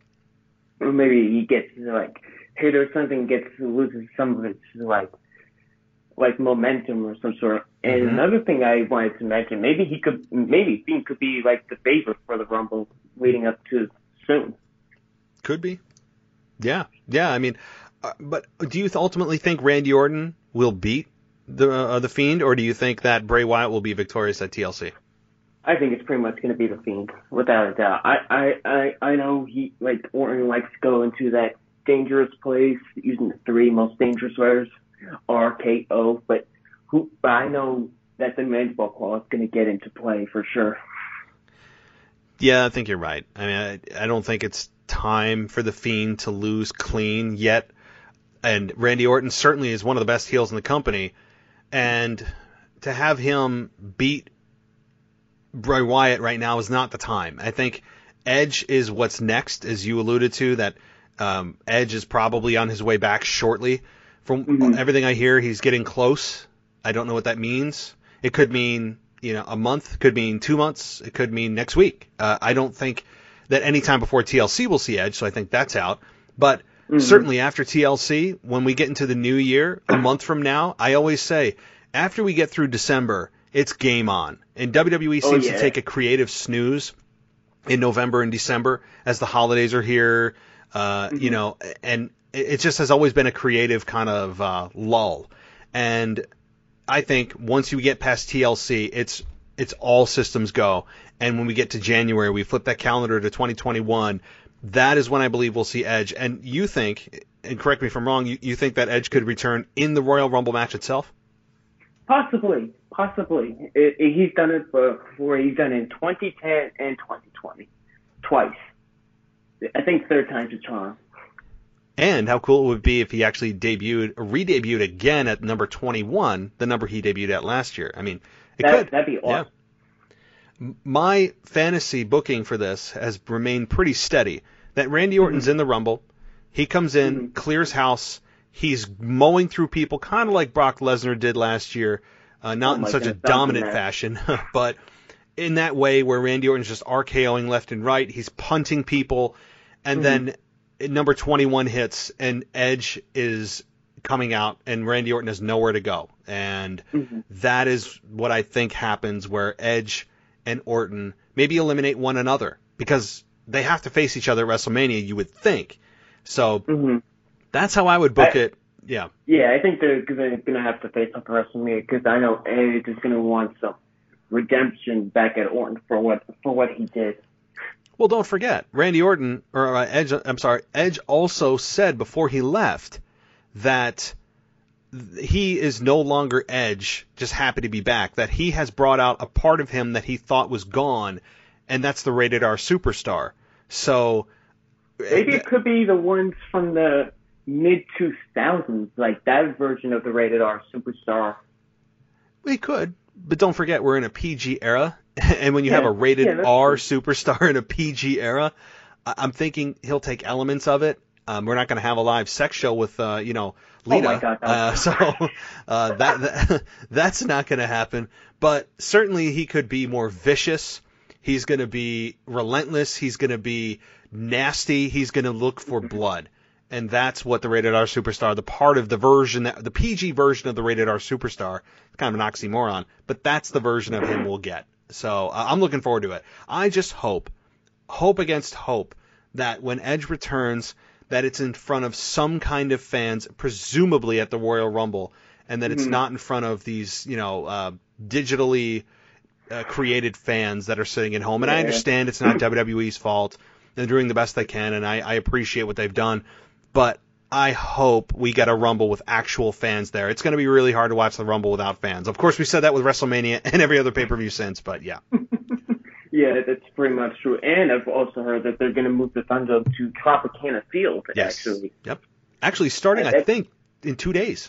Or maybe he gets, like, hit or something, gets loses some of its like like momentum or some sort. And mm-hmm. another thing I wanted to mention, maybe he could, maybe Fiend could be like the favorite for the Rumble leading up to soon. Could be, yeah, yeah. I mean, uh, but do you ultimately think Randy Orton will beat the uh, the Fiend, or do you think that Bray Wyatt will be victorious at T L C? I think it's pretty much going to be the Fiend, without a doubt. I, I, I, I know he like Orton likes to go into that dangerous place using the three most dangerous words, R K O, but who but I know that the mandible claw is going to get into play for sure. Yeah, I think you're right. I mean, I, I don't think it's time for the Fiend to lose clean yet, and Randy Orton certainly is one of the best heels in the company, and to have him beat Bray Wyatt right now is not the time. I think Edge is what's next, as you alluded to, that Um, Edge is probably on his way back shortly. From mm-hmm. everything I hear, he's getting close. I don't know what that means. It could mean, you know, a month. It could mean two months. It could mean next week. Uh, I don't think that any time before T L C we'll see Edge, so I think that's out. But mm-hmm. certainly after T L C, when we get into the new year, a month from now, I always say, after we get through December, it's game on. And W W E oh, seems yeah. to take a creative snooze in November and December as the holidays are here. Uh, mm-hmm. You know, and it just has always been a creative kind of uh, lull. And I think once you get past T L C, it's it's all systems go. And when we get to January, we flip that calendar to twenty twenty-one. That is when I believe we'll see Edge. And you think, and correct me if I'm wrong, you, you think that Edge could return in the Royal Rumble match itself? Possibly, possibly. It, it, he's done it before. He's done it in twenty ten and twenty twenty, twice. I think third time's a charm. And how cool it would be if he actually debuted, re-debuted again at number twenty-one, the number he debuted at last year. I mean, it that, could. That'd be awesome. Yeah. My fantasy booking for this has remained pretty steady. That Randy Orton's mm-hmm. in the Rumble. He comes in, mm-hmm. clears house. He's mowing through people, kind of like Brock Lesnar did last year. Uh, not oh in such God, a dominant fashion, but in that way where Randy Orton's just RKOing left and right. He's punting people. And mm-hmm. then number twenty-one hits, and Edge is coming out, and Randy Orton has nowhere to go. And mm-hmm. that is what I think happens, where Edge and Orton maybe eliminate one another, because they have to face each other at WrestleMania, you would think. So mm-hmm. that's how I would book I, it. Yeah. Yeah, I think they're going to have to face up at WrestleMania, because I know Edge is going to want some redemption back at Orton for what for what he did. Well, don't forget, Randy Orton, or uh, Edge, I'm sorry, Edge also said before he left that he is no longer Edge, just happy to be back, that he has brought out a part of him that he thought was gone, and that's the Rated R Superstar. So maybe it could be the ones from the mid two thousands, like that version of the Rated R Superstar. We could, but don't forget, we're in a P G era. And when you yeah, have a Rated yeah, R true. Superstar in a P G era, I'm thinking he'll take elements of it. Um, we're not going to have a live sex show with, uh, you know, Lita. Oh my God, uh, so uh, that, that that's not going to happen. But certainly he could be more vicious. He's going to be relentless. He's going to be nasty. He's going to look for blood. And that's what the Rated R Superstar, the part of the version, that the P G version of the Rated R Superstar, it's kind of an oxymoron, but that's the version of him we'll get. So uh, I'm looking forward to it. I just hope, hope against hope, that when Edge returns, that it's in front of some kind of fans, presumably at the Royal Rumble, and that mm-hmm. it's not in front of these, you know, uh, digitally uh, created fans that are sitting at home. And yeah. I understand it's not W W E's fault. They're doing the best they can, and I, I appreciate what they've done. But I hope we get a Rumble with actual fans there. It's going to be really hard to watch the Rumble without fans. Of course, we said that with WrestleMania and every other pay-per-view since, but yeah. Yeah, that's pretty much true. And I've also heard that they're going to move the Thunder to Tropicana Field, yes. actually. Yep. Actually, starting, I, I think, in two days.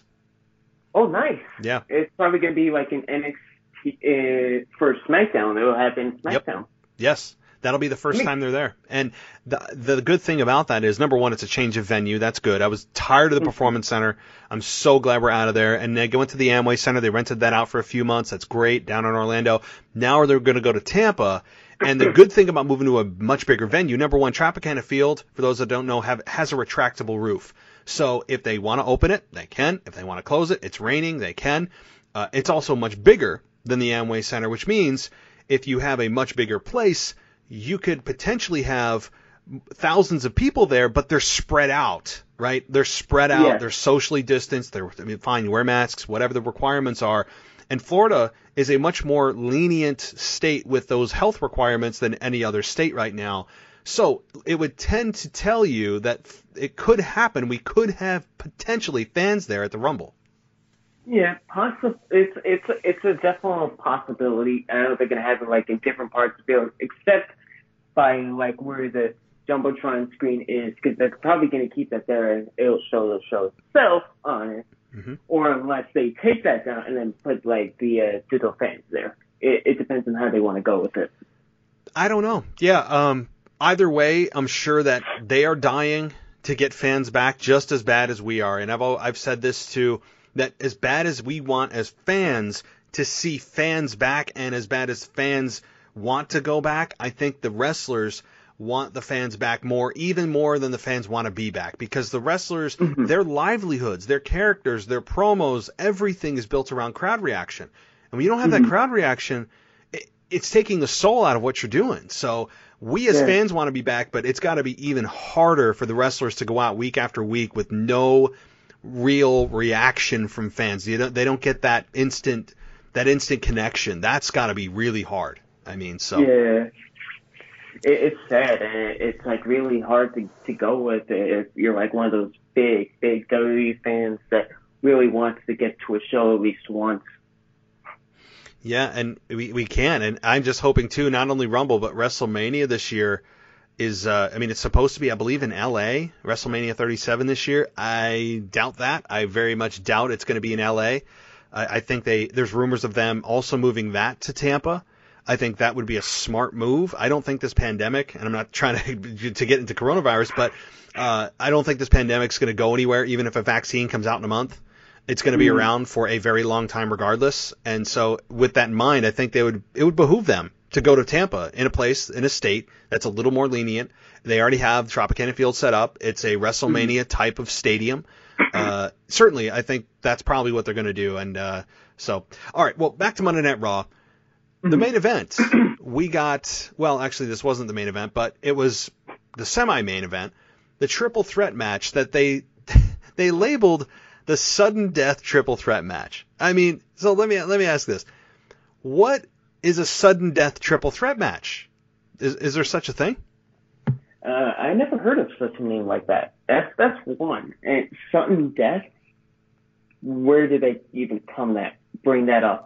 Oh, nice. Yeah. It's probably going to be like an N X T uh, for SmackDown. It will happen SmackDown. Yep. Yes. That'll be the first time they're there. And the the good thing about that is, number one, it's a change of venue. That's good. I was tired of the Performance Center. I'm so glad we're out of there. And they went to the Amway Center. They rented that out for a few months. That's great, down in Orlando. Now they're going to go to Tampa. And the good thing about moving to a much bigger venue, number one, Tropicana Field, for those that don't know, have has a retractable roof. So if they want to open it, they can. If they want to close it, it's raining, they can. Uh, it's also much bigger than the Amway Center, which means if you have a much bigger place, you could potentially have thousands of people there, but they're spread out, right? They're spread out. Yeah. They're socially distanced. They're I mean, fine, you wear masks, whatever the requirements are. And Florida is a much more lenient state with those health requirements than any other state right now. So it would tend to tell you that it could happen. We could have potentially fans there at the Rumble. Yeah, possible. It's it's it's a definite possibility. I know they're gonna have it like in different parts of the field, except by like where the jumbotron screen is, because they're probably gonna keep that there and it'll show the show itself on it, mm-hmm. or unless they take that down and then put like the uh, digital fans there. It, it depends on how they want to go with it. I don't know. Yeah. Um. Either way, I'm sure that they are dying to get fans back just as bad as we are, and I've I've said this too. That as bad as we want as fans to see fans back, and as bad as fans want to go back, I think the wrestlers want the fans back more, even more than the fans want to be back, because the wrestlers, mm-hmm. their livelihoods, their characters, their promos, everything is built around crowd reaction. And when you don't have mm-hmm. that crowd reaction, it, it's taking the soul out of what you're doing. So we as yeah. fans want to be back, but it's got to be even harder for the wrestlers to go out week after week with no real reaction from fans. You don't, they don't get that instant that instant connection. That's got to be really hard. I mean, so yeah, it, it's sad, and it's like really hard to to go with it if you're like one of those big, big W W E fans that really wants to get to a show at least once. Yeah, and we we can, and I'm just hoping too. Not only Rumble, but WrestleMania this year is. Uh, I mean, it's supposed to be, I believe, in L A. WrestleMania thirty-seven this year. I doubt that. I very much doubt it's going to be in L A. I, I think they. There's rumors of them also moving that to Tampa. I think that would be a smart move. I don't think this pandemic, and I'm not trying to to get into coronavirus, but uh, I don't think this pandemic's going to go anywhere, even if a vaccine comes out in a month. It's going to be around for a very long time regardless. And so with that in mind, I think they would it would behoove them to go to Tampa, in a place, in a state that's a little more lenient. They already have Tropicana Field set up. It's a WrestleMania type of stadium. Uh, certainly, I think that's probably what they're going to do. And uh, so, all right, well, back to Monday Night Raw. The main event, we got, well, actually, this wasn't the main event, but it was the semi-main event, the triple threat match that they they labeled the sudden death triple threat match. I mean, so let me let me ask this. What is a sudden death triple threat match? Is is there such a thing? Uh, I never heard of such a name like that. That's that's one. And sudden death, where did they even come that bring that up?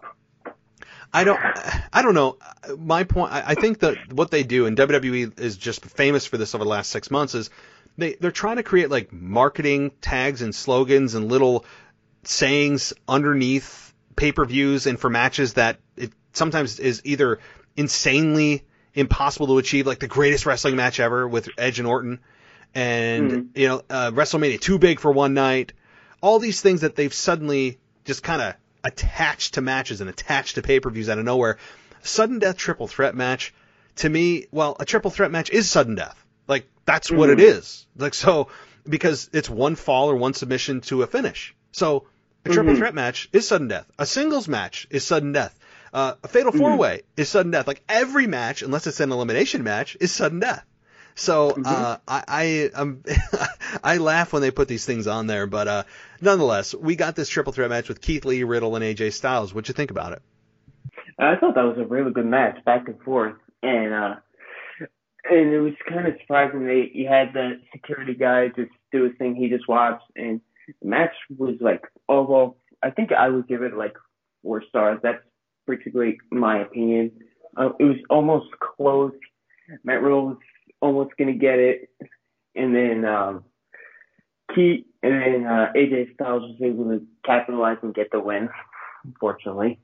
I don't I don't know. My point, I think that what they do, and W W E is just famous for this over the last six months, is They, they're trying to create like marketing tags and slogans and little sayings underneath pay-per-views and for matches that it sometimes is either insanely impossible to achieve, like the greatest wrestling match ever with Edge and Orton, and mm-hmm. you know uh, WrestleMania too big for one night. All these things that they've suddenly just kind of attached to matches and attached to pay-per-views out of nowhere. Sudden death triple threat match, to me, well, a triple threat match is sudden death. Like, that's what it is. Like, so, because it's one fall or one submission to a finish. So, a triple mm-hmm. threat match is sudden death. A singles match is sudden death. Uh, a fatal mm-hmm. four-way is sudden death. Like, every match, unless it's an elimination match, is sudden death. So, mm-hmm. uh, I, I, um, I laugh when they put these things on there, but, uh, nonetheless, we got this triple threat match with Keith Lee, Riddle, and A J Styles. What'd you think about it? I thought that was a really good match, back and forth, and, uh, And it was kind of surprising that you had the security guy just do his thing. He just watched, and the match was like, oh, well, I think I would give it like four stars. That's particularly my opinion. Uh, it was almost close. Matt Riddle was almost going to get it. And then um, Keith and then uh, A J Styles was able to capitalize and get the win, unfortunately.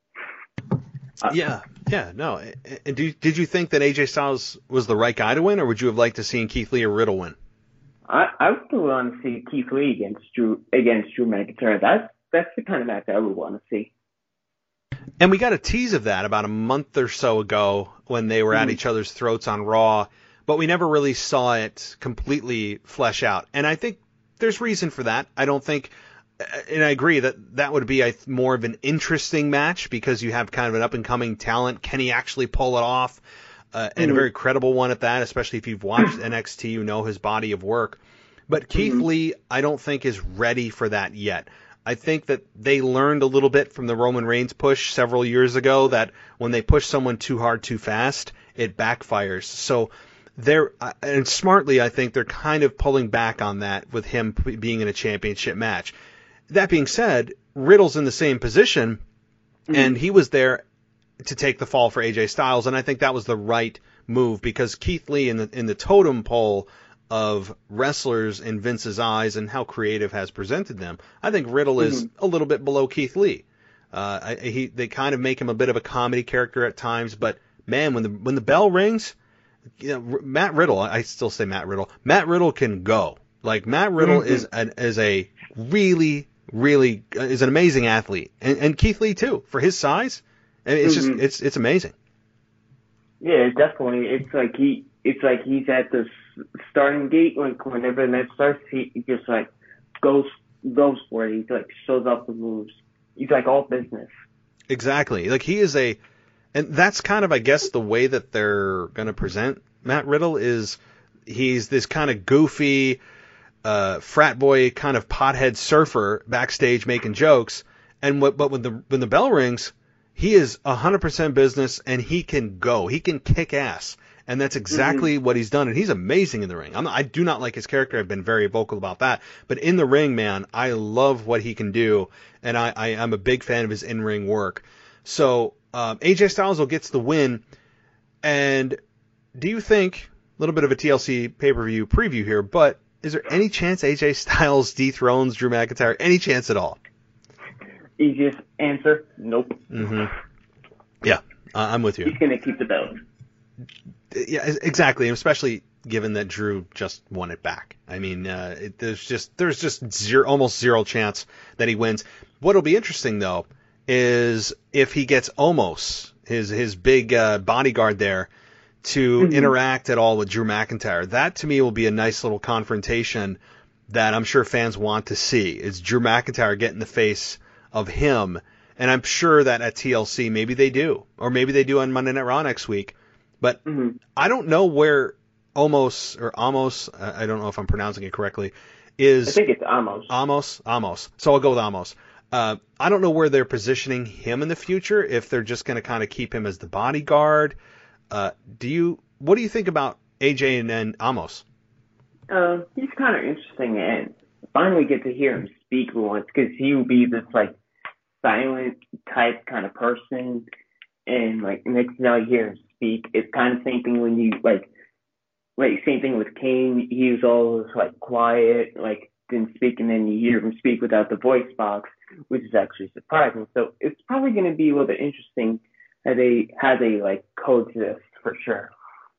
Uh, yeah, yeah, no. And do, did you think that A J Styles was the right guy to win, or would you have liked to see Keith Lee or Riddle win? I, I would still want to see Keith Lee against Drew against Drew McIntyre. That's that's the kind of match I would want to see. And we got a tease of that about a month or so ago when they were mm-hmm. at each other's throats on Raw, but we never really saw it completely flesh out. And I think there's reason for that. I don't think. And I agree that that would be a, more of an interesting match because you have kind of an up-and-coming talent. Can he actually pull it off? Uh, and mm-hmm. a very credible one at that, especially if you've watched N X T, you know his body of work. But Keith mm-hmm. Lee, I don't think is ready for that yet. I think that they learned a little bit from the Roman Reigns push several years ago that when they push someone too hard too fast, it backfires. So they're, and smartly, I think they're kind of pulling back on that with him being in a championship match. That being said, Riddle's in the same position, mm-hmm. and he was there to take the fall for A J Styles, and I think that was the right move because Keith Lee in the in the totem pole of wrestlers in Vince's eyes and how creative has presented them, I think Riddle mm-hmm. is a little bit below Keith Lee. Uh, I, he they kind of make him a bit of a comedy character at times, but man, when the when the bell rings, you know, Matt Riddle, I still say Matt Riddle, Matt Riddle can go. Like Matt Riddle mm-hmm. is an is a really really is an amazing athlete, and, and Keith Lee too for his size. I mean, it's mm-hmm. just it's it's amazing. Yeah, definitely. It's like he it's like he's at the starting gate. Like whenever the match starts, he, he just like goes goes for it. He like shows up the moves. He's like all business. Exactly. Like he is a, and that's kind of I guess the way that they're going to present Matt Riddle is he's this kind of goofy. uh, frat boy kind of pothead surfer backstage making jokes. And what, but when the when the bell rings, he is one hundred percent business, and he can go. He can kick ass. And that's exactly mm-hmm. what he's done. And he's amazing in the ring. I'm not, I do not like his character. I've been very vocal about that. But in the ring, man, I love what he can do. And I, I, I'm a big fan of his in-ring work. So um, A J Styles will gets the win. And do you think, a little bit of a T L C pay-per-view preview here, but is there any chance A J Styles dethrones Drew McIntyre? Any chance at all? Easiest answer, nope. Mm-hmm. Yeah, uh, I'm with you. He's going to keep the belt. Yeah, exactly, and especially given that Drew just won it back. I mean, uh, it, there's just there's just zero, almost zero chance that he wins. What'll be interesting though is if he gets Omos, his his big uh, bodyguard there, to mm-hmm. interact at all with Drew McIntyre. That to me will be a nice little confrontation that I'm sure fans want to see. Is Drew McIntyre get in the face of him? And I'm sure that at T L C maybe they do, or maybe they do on Monday Night Raw next week. But mm-hmm. I don't know where Omos or Amos, I don't know if I'm pronouncing it correctly, is. I think it's Amos. Amos, Amos. So I'll go with Amos. Uh, I don't know where they're positioning him in the future. If they're just going to kind of keep him as the bodyguard. Uh, do you? What do you think about A J and, and Amos? Uh, he's kind of interesting, and finally get to hear him speak once, because he will be this like silent type kind of person, and like next now you hear him speak. It's kind of same thing when you like, like same thing with Kane. He was always like quiet, like didn't speak, and then you hear him speak without the voice box, which is actually surprising. So it's probably going to be a little bit interesting how they how they like coexist for sure.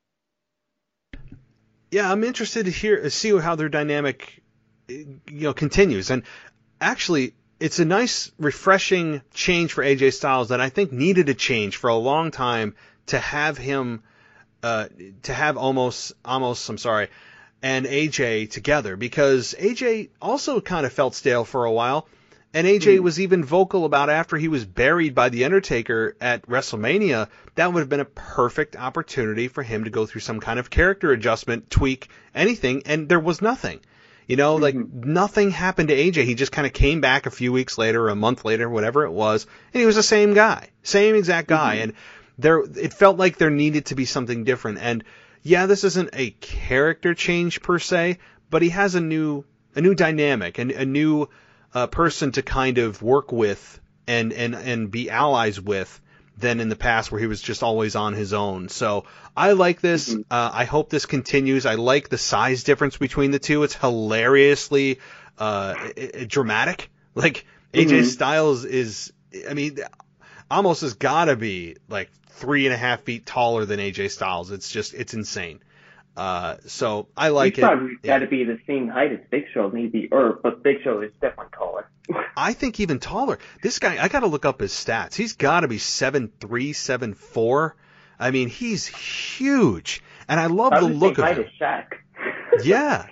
Yeah, I'm interested to hear see how their dynamic, you know, continues. And actually, it's a nice, refreshing change for A J Styles that I think needed a change for a long time to have him, uh, to have almost, almost, I'm sorry, and A J together, because A J also kind of felt stale for a while. And A J mm-hmm. was even vocal about after he was buried by The Undertaker at WrestleMania, that would have been a perfect opportunity for him to go through some kind of character adjustment, tweak, anything, and there was nothing. You know, mm-hmm. like nothing happened to A J. He just kind of came back a few weeks later, or a month later, whatever it was, and he was the same guy, same exact guy. Mm-hmm. And there, it felt like there needed to be something different. And yeah, this isn't a character change per se, but he has a new, a new dynamic and a new uh, person to kind of work with and, and, and be allies with than in the past where he was just always on his own. So I like this. Mm-hmm. Uh, I hope this continues. I like the size difference between the two. It's hilariously uh, it, it, dramatic. Like mm-hmm. A J Styles is, I mean, almost has got to be like three and a half feet taller than A J Styles. It's just, it's insane. Uh, so I like He's it. Probably yeah. got to be the same height as Big Show, maybe, or but Big Show is definitely taller. I think even taller. This guy, I got to look up his stats. He's got to be seven three, seven four. I mean, he's huge, and I love Probably the look the of height him. Shaq. Yeah,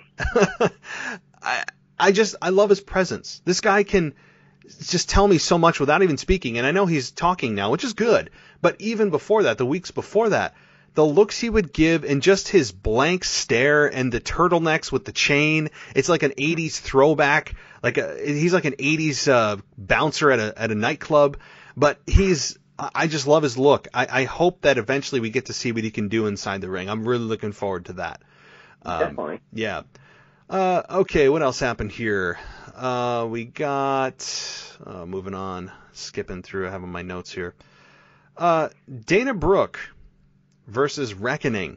I I just I love his presence. This guy can just tell me so much without even speaking, and I know he's talking now, which is good. But even before that, the weeks before that, the looks he would give and just his blank stare and the turtlenecks with the chain, it's like an eighties throwback. Like a, he's like an eighties uh, bouncer at a at a nightclub. But he's, I just love his look. I, I hope that eventually we get to see what he can do inside the ring. I'm really looking forward to that. Um, Definitely. Yeah. Uh, okay, what else happened here? Uh, we got, uh, moving on, skipping through, I have on my notes here. Uh, Dana Brooke versus Reckoning.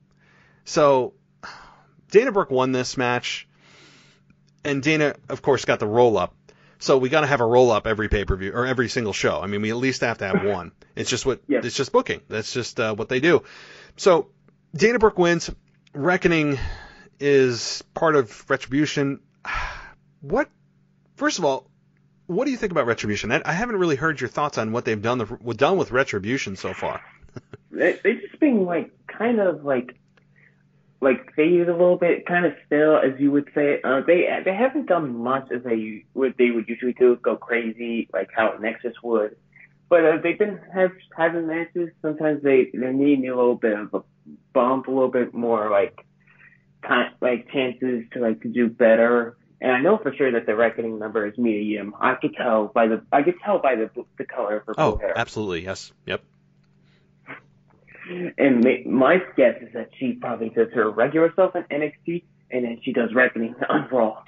So, Dana Brooke won this match, and Dana, of course, got the roll-up. So we got to have a roll-up every pay-per-view, or every single show. I mean, we at least have to have one. It's just what, yes. It's just booking. That's just uh, what they do. So, Dana Brooke wins. Reckoning is part of Retribution. What, first of all, what do you think about Retribution? I, I haven't really heard your thoughts on what they've done, the, done with Retribution so far. they, they've just been like kind of like like faded a little bit, kind of still, as you would say. Uh, they they haven't done much as they would they would usually do, go crazy like how Nexus would. But uh, they've been have having matches. Sometimes they they need a little bit of a bump, a little bit more like kind like chances to like to do better. And I know for sure that the reckoning number is Mia Yim. I could tell by the I could tell by the the color of her blue oh, hair. Absolutely, yes, yep. And my guess is that she probably does her regular stuff in N X T, and then she does reckoning on Raw.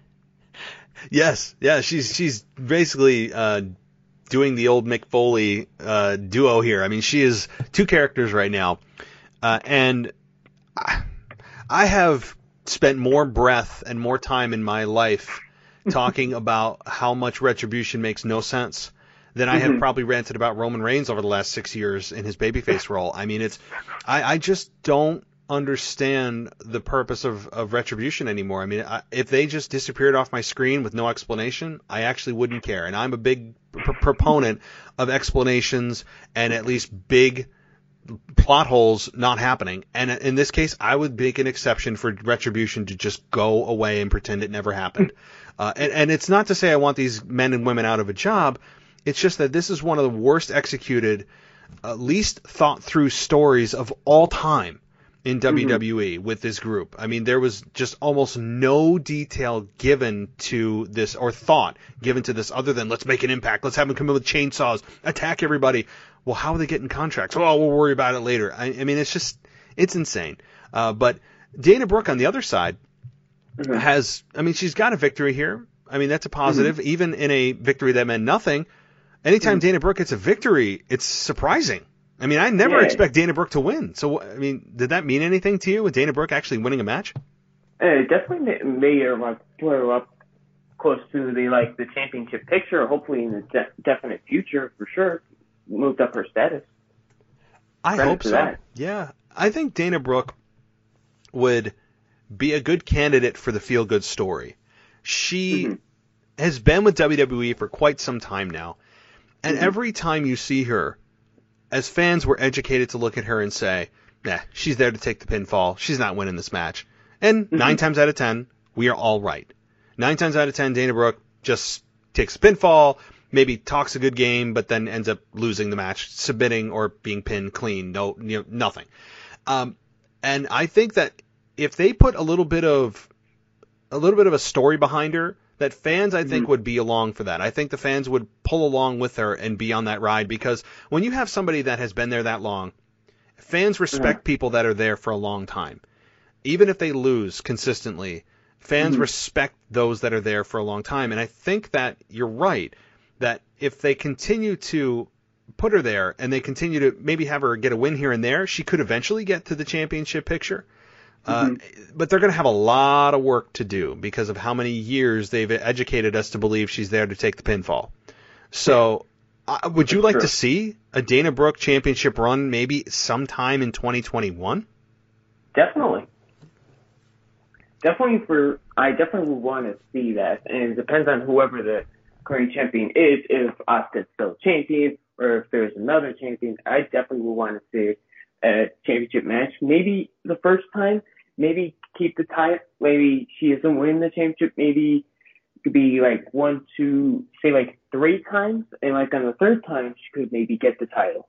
Yes, yeah, she's she's basically uh, doing the old Mick Foley uh, duo here. I mean, she is two characters right now, uh, and I, I have spent more breath and more time in my life talking about how much Retribution makes no sense than I have mm-hmm. probably ranted about Roman Reigns over the last six years in his babyface role. I mean, it's I, I just don't understand the purpose of, of Retribution anymore. I mean, I, if they just disappeared off my screen with no explanation, I actually wouldn't care. And I'm a big pr- proponent of explanations and at least big plot holes not happening. And in this case, I would make an exception for Retribution to just go away and pretend it never happened. Uh, and, and it's not to say I want these men and women out of a job. It's just that this is one of the worst executed, uh, least thought through stories of all time in W W E mm-hmm. with this group. I mean, there was just almost no detail given to this, or thought given to this, other than let's make an impact, let's have them come in with chainsaws, attack everybody. Well, how are they getting contracts? Oh, we'll worry about it later. I, I mean, it's just, it's insane. Uh, but Dana Brooke on the other side mm-hmm. has, I mean, she's got a victory here. I mean, that's a positive, mm-hmm. even in a victory that meant nothing. Anytime mm-hmm. Dana Brooke gets a victory, it's surprising. I mean, I never yeah. expect Dana Brooke to win. So, I mean, did that mean anything to you with Dana Brooke actually winning a match? It definitely made her like put her up close to the like the championship picture. Hopefully, in the de- definite future, for sure, moved up her status. I Credit hope so. That. Yeah, I think Dana Brooke would be a good candidate for the feel-good story. She mm-hmm. has been with W W E for quite some time now, and mm-hmm. every time you see her, as fans, we're educated to look at her and say, nah, she's there to take the pinfall. She's not winning this match. And mm-hmm. nine times out of ten, we are all right. Nine times out of ten, Dana Brooke just takes a pinfall, maybe talks a good game, but then ends up losing the match, submitting or being pinned clean. No, you know, nothing. Um, and I think that if they put a little bit of a little bit of a story behind her, that fans, I think, mm-hmm. would be along for that. I think the fans would pull along with her and be on that ride, because when you have somebody that has been there that long, fans respect mm-hmm. people that are there for a long time. Even if they lose consistently, fans mm-hmm. respect those that are there for a long time. And I think that you're right, that if they continue to put her there and they continue to maybe have her get a win here and there, she could eventually get to the championship picture. Uh, mm-hmm. But they're going to have a lot of work to do because of how many years they've educated us to believe she's there to take the pinfall. So uh, would you That's like true. to see a Dana Brooke championship run maybe sometime in twenty twenty-one? Definitely. Definitely for, I definitely would want to see that. And it depends on whoever the current champion is, if Asuka's still champion or if there's another champion. I definitely would want to see a championship match. Maybe the first time, maybe keep the title. Maybe she doesn't win the championship. Maybe it could be like one, two, say like three times. And like on the third time, she could maybe get the title.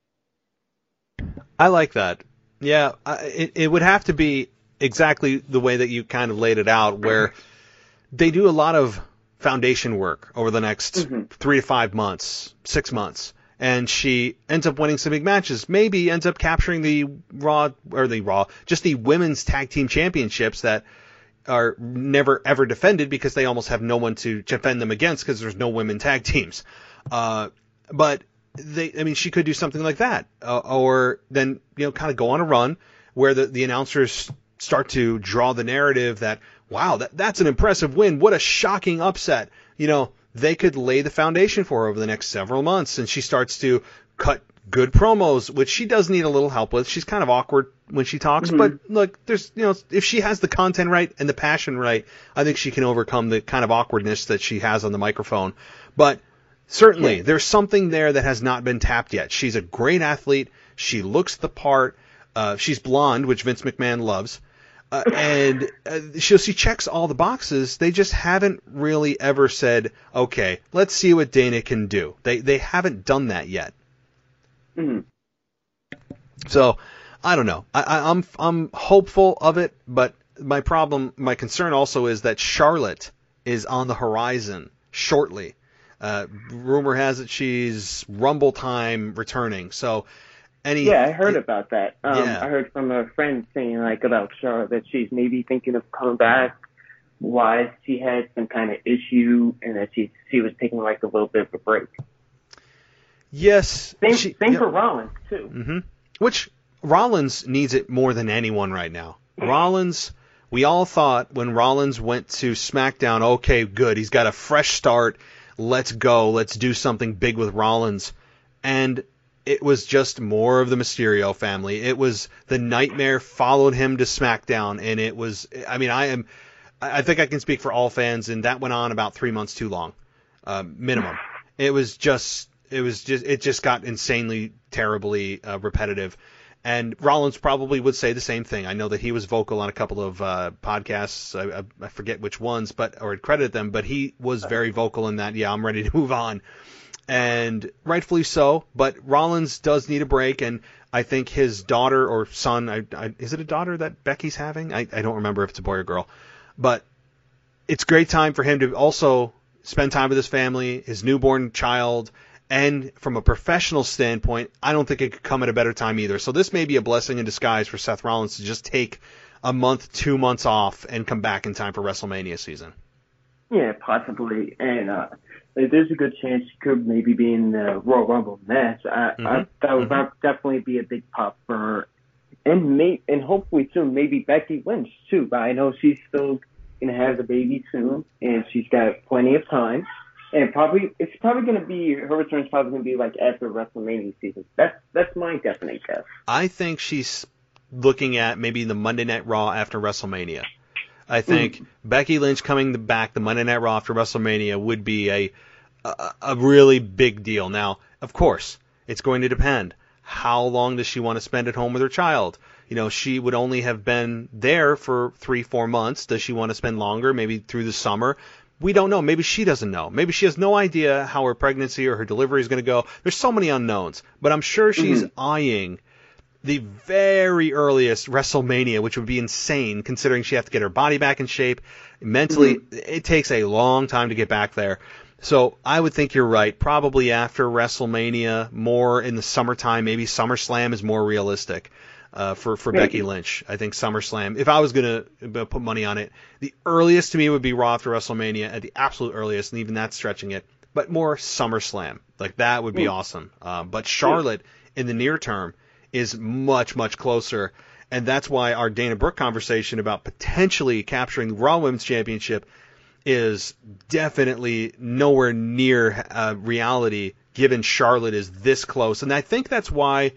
I like that. Yeah, I, it, it would have to be exactly the way that you kind of laid it out, where they do a lot of foundation work over the next mm-hmm. three to five months, six months. And she ends up winning some big matches, maybe ends up capturing the Raw, or the Raw, just the women's tag team championships that are never ever defended because they almost have no one to defend them against because there's no women tag teams. Uh, but they, I mean, she could do something like that, uh, or then, you know, kind of go on a run where the, the announcers start to draw the narrative that, wow, that, that's an impressive win. What a shocking upset. You know, they could lay the foundation for her over the next several months, and she starts to cut good promos, which she does need a little help with. She's kind of awkward when she talks, mm-hmm. but look, there's, you know, if she has the content right and the passion right, I think she can overcome the kind of awkwardness that she has on the microphone. But certainly, yeah. there's something there that has not been tapped yet. She's a great athlete. She looks the part. Uh, she's blonde, which Vince McMahon loves. Uh, and uh, she, she checks all the boxes. They just haven't really ever said, okay, let's see what Dana can do. They they haven't done that yet. Mm-hmm. So, I don't know. I, I, I'm I'm hopeful of it, but my problem, my concern also is that Charlotte is on the horizon shortly. Uh, rumor has it she's Rumble time returning. So, any yeah, I heard it, about that. Um, yeah. I heard from a friend saying like about Charlotte that she's maybe thinking of coming back. Why she had some kind of issue and that she she was taking like a little bit of a break. Yes, same, she, same yeah. for Rollins too. Mm-hmm. Which Rollins needs it more than anyone right now. Rollins. We all thought when Rollins went to SmackDown, okay, good, he's got a fresh start. Let's go. Let's do something big with Rollins. And it was just more of the Mysterio family. It was the nightmare followed him to SmackDown, and it was, I mean, I am, I think I can speak for all fans, and that went on about three months too long, uh, minimum. It was just, it was just, it just got insanely, terribly uh, repetitive. And Rollins probably would say the same thing. I know that he was vocal on a couple of uh, podcasts. I, I forget which ones, but or credited them. But he was very vocal in that. Yeah, I'm ready to move on, and rightfully so. But Rollins does need a break, and I think his daughter or son, I, I, is it a daughter that Becky's having? I, I don't remember if it's a boy or girl, but it's a great time for him to also spend time with his family, his newborn child. And from a professional standpoint, I don't think it could come at a better time either. So this may be a blessing in disguise for Seth Rollins to just take a month, two months off and come back in time for WrestleMania season. Yeah, possibly. And uh, there's a good chance he could maybe be in the Royal Rumble match. I, Mm-hmm. I, that would Mm-hmm. definitely be a big pop for her. And, may, and hopefully soon, maybe Becky Lynch too. But I know she's still going to have the baby soon, and she's got plenty of time. And probably it's probably going to be her return is probably going to be like after WrestleMania season. That's that's my definite guess. I think she's looking at maybe the Monday Night Raw after WrestleMania. I think mm. Becky Lynch coming back the Monday Night Raw after WrestleMania would be a, a a really big deal. Now, of course, it's going to depend. How long does she want to spend at home with her child? You know, she would only have been there for three, four months. Does she want to spend longer, maybe through the summer? We don't know. Maybe she doesn't know. Maybe she has no idea how her pregnancy or her delivery is going to go. There's so many unknowns. But I'm sure she's mm-hmm. eyeing the very earliest WrestleMania, which would be insane considering she has to get her body back in shape. Mentally, mm-hmm. it takes a long time to get back there. So I would think you're right. Probably after WrestleMania, more in the summertime, maybe SummerSlam is more realistic. Uh, for, for Becky Lynch. I think SummerSlam, if I was going to put money on it, the earliest to me would be Raw after WrestleMania at the absolute earliest, and even that's stretching it, but more SummerSlam. Like, that would be mm. awesome. Uh, but Charlotte, in the near term, is much, much closer, and that's why our Dana Brooke conversation about potentially capturing the Raw Women's Championship is definitely nowhere near uh, reality, given Charlotte is this close. And I think that's why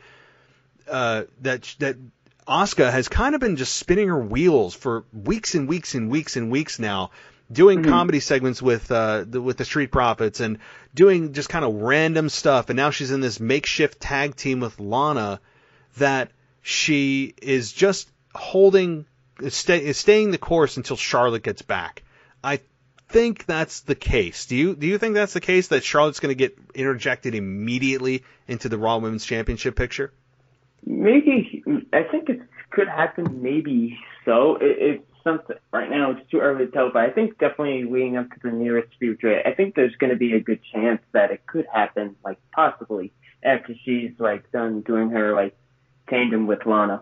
Uh, that that Asuka has kind of been just spinning her wheels for weeks and weeks and weeks and weeks now, doing mm-hmm. comedy segments with uh, the, with the Street Profits and doing just kind of random stuff. And now she's in this makeshift tag team with Lana that she is just holding, stay, staying the course until Charlotte gets back. I think that's the case. Do you do you think that's the case, that Charlotte's going to get interjected immediately into the Raw Women's Championship picture? Maybe. I think it could happen. Maybe so. It, it's something right now. It's too early to tell, but I think definitely leading up to the nearest future, I think there's going to be a good chance that it could happen, like possibly after she's like done doing her like tandem with Lana.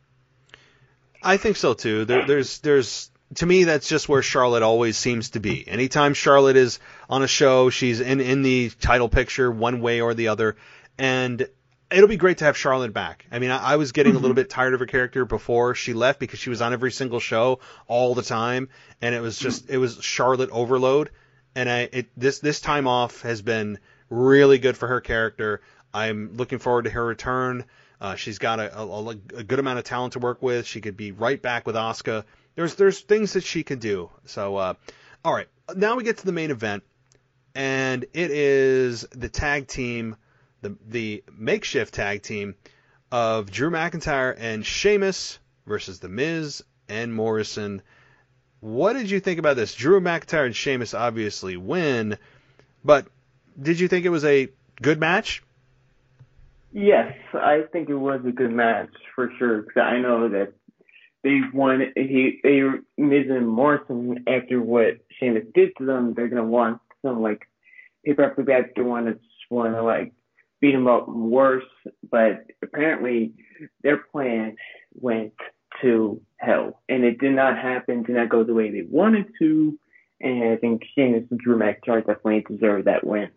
I think so too. There, there's there's to me that's just where Charlotte always seems to be. Anytime Charlotte is on a show, she's in in the title picture one way or the other, and it'll be great to have Charlotte back. I mean, I, I was getting mm-hmm. a little bit tired of her character before she left because she was on every single show all the time, and it was just it was Charlotte overload. And I it, this this time off has been really good for her character. I'm looking forward to her return. Uh, she's got a, a, a good amount of talent to work with. She could be right back with Asuka. There's there's things that she can do. So uh, all right, now we get to the main event, and it is the tag team. The, the makeshift tag team of Drew McIntyre and Sheamus versus The Miz and Morrison. What did you think about this? Drew McIntyre and Sheamus obviously win, but did you think it was a good match? Yes, I think it was a good match for sure, because I know that they want he they Miz and Morrison, after what Sheamus did to them, they're gonna want some like people after that. They want to just want to like beat him up worse, but apparently their plan went to hell, and it did not happen. Did not go the way they wanted to, and I think Sheamus and Drew McIntyre definitely deserve that win.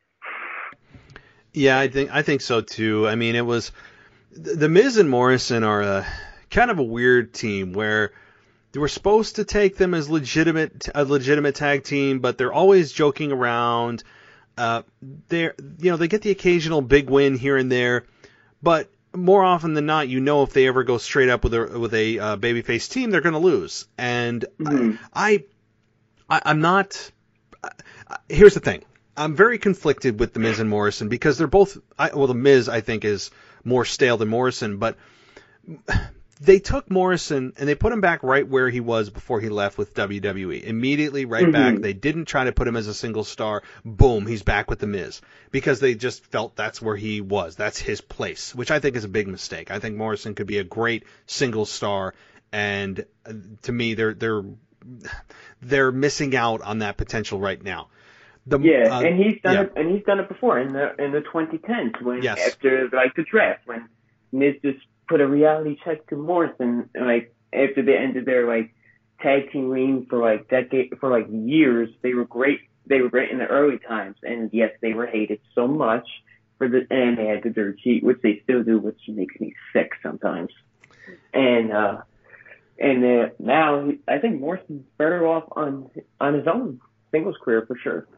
Yeah, I think I think so too. I mean, it was the Miz and Morrison are a kind of a weird team where they were supposed to take them as legitimate a legitimate tag team, but they're always joking around. Uh, they're you know they get the occasional big win here and there, but more often than not, you know, if they ever go straight up with a with a uh, babyface team, they're going to lose. And mm-hmm. I, I I'm not. Uh, here's the thing. I'm very conflicted with the Miz and Morrison because they're both, I, well, the Miz, I think, is more stale than Morrison, but they took Morrison and they put him back right where he was before he left with W W E. Immediately right mm-hmm. back. They didn't try to put him as a single star. Boom, he's back with the Miz because they just felt that's where he was. That's his place, which I think is a big mistake. I think Morrison could be a great single star, and uh, to me, they're they're they're missing out on that potential right now. The, yeah, uh, and he's done yeah. it, and he's done it before in the in the twenty tens when yes. after like the draft when Miz just put a reality check to Morrison, like after they ended their like tag team reign for like decade for like years. They were great. They were great in the early times, and yes, they were hated so much for the and they had the dirt sheet, which they still do, which makes me sick sometimes. And uh, and uh, now I think Morrison's better off on on his own singles career for sure.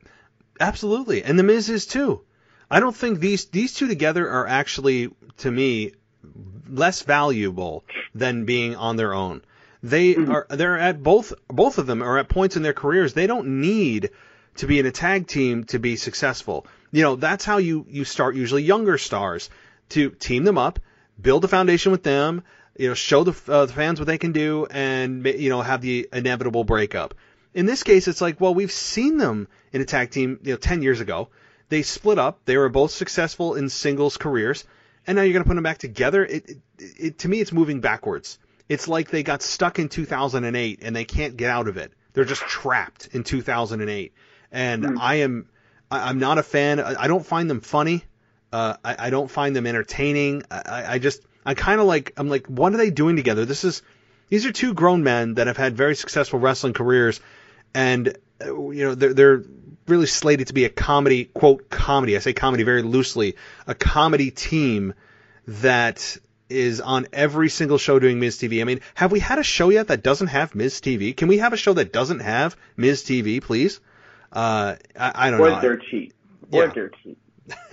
Absolutely, and the Miz is too. I don't think these these two together are actually, to me, less valuable than being on their own. They mm-hmm. are they're at both both of them are at points in their careers they don't need to be in a tag team to be successful. You know, that's how you you start usually younger stars, to team them up, build a foundation with them, you know, show the, uh, the fans what they can do, and you know have the inevitable breakup. In this case, it's like, well, we've seen them in a tag team, you know, ten years ago. They split up. They were both successful in singles careers, and now you're going to put them back together. It, it, it, to me, it's moving backwards. It's like they got stuck in two thousand eight and they can't get out of it. They're just trapped in two thousand eight. And mm. I am, I, I'm not a fan. I, I don't find them funny. Uh, I, I don't find them entertaining. I, I just, I kind of like, I'm like, what are they doing together? This is, these are two grown men that have had very successful wrestling careers. And, you know, they're, they're really slated to be a comedy, quote, comedy. I say comedy very loosely, a comedy team that is on every single show doing Miz T V. I mean, have we had a show yet that doesn't have Miz T V? Can we have a show that doesn't have Miz T V, please? Uh, I, I don't or know. Or dirt sheet. Or yeah. dirt sheet.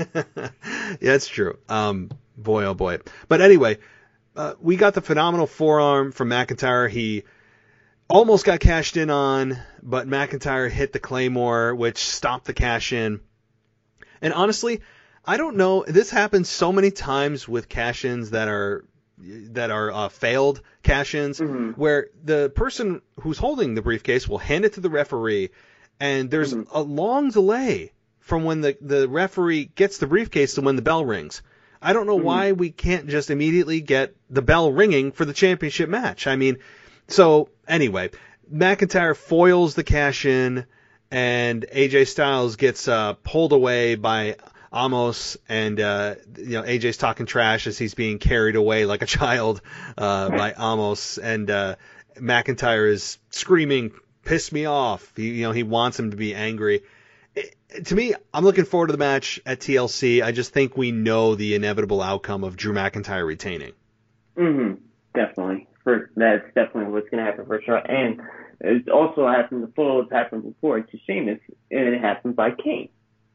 Yeah, it's true. Um, boy, oh boy. But anyway, uh, we got the phenomenal forearm from McIntyre. He almost got cashed in on, but McIntyre hit the Claymore, which stopped the cash in. And honestly, I don't know. This happens so many times with cash-ins that are that are uh, failed cash-ins, mm-hmm. where the person who's holding the briefcase will hand it to the referee, and there's mm-hmm. a long delay from when the, the referee gets the briefcase to when the bell rings. I don't know mm-hmm. why we can't just immediately get the bell ringing for the championship match. I mean, so anyway, McIntyre foils the cash-in, and A J Styles gets uh, pulled away by Amos, and uh, you know A J's talking trash as he's being carried away like a child uh, by Amos, and uh, McIntyre is screaming, "Piss me off!" He, you know, he wants him to be angry. It, to me, I'm looking forward to the match at T L C. I just think we know the inevitable outcome of Drew McIntyre retaining. Mm-hmm. Definitely, for that's definitely what's going to happen for sure. And it's also happened before. It's happened before to Sheamus, and it happened by Kane.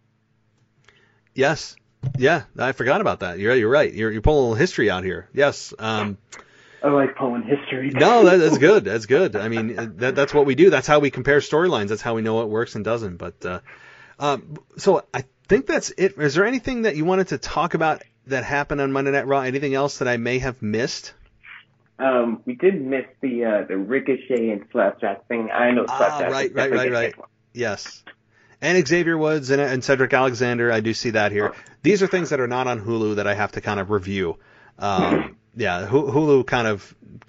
Yes. Yeah, I forgot about that. You're you're right. You're you're pulling a little history out here. Yes. Um, I like pulling history. No, that, that's good. That's good. I mean, that that's what we do. That's how we compare storylines. That's how we know what works and doesn't. But uh, um, so I think that's it. Is there anything that you wanted to talk about that happened on Monday Night Raw? Anything else that I may have missed? Um, we did miss the uh, the Ricochet and Slapjack thing. I know Slapjack. Ah, right, right, right, right. Yes. And Xavier Woods and, and Cedric Alexander, I do see that here. These are things that are not on Hulu that I have to kind of review. Um, yeah, Hulu kind of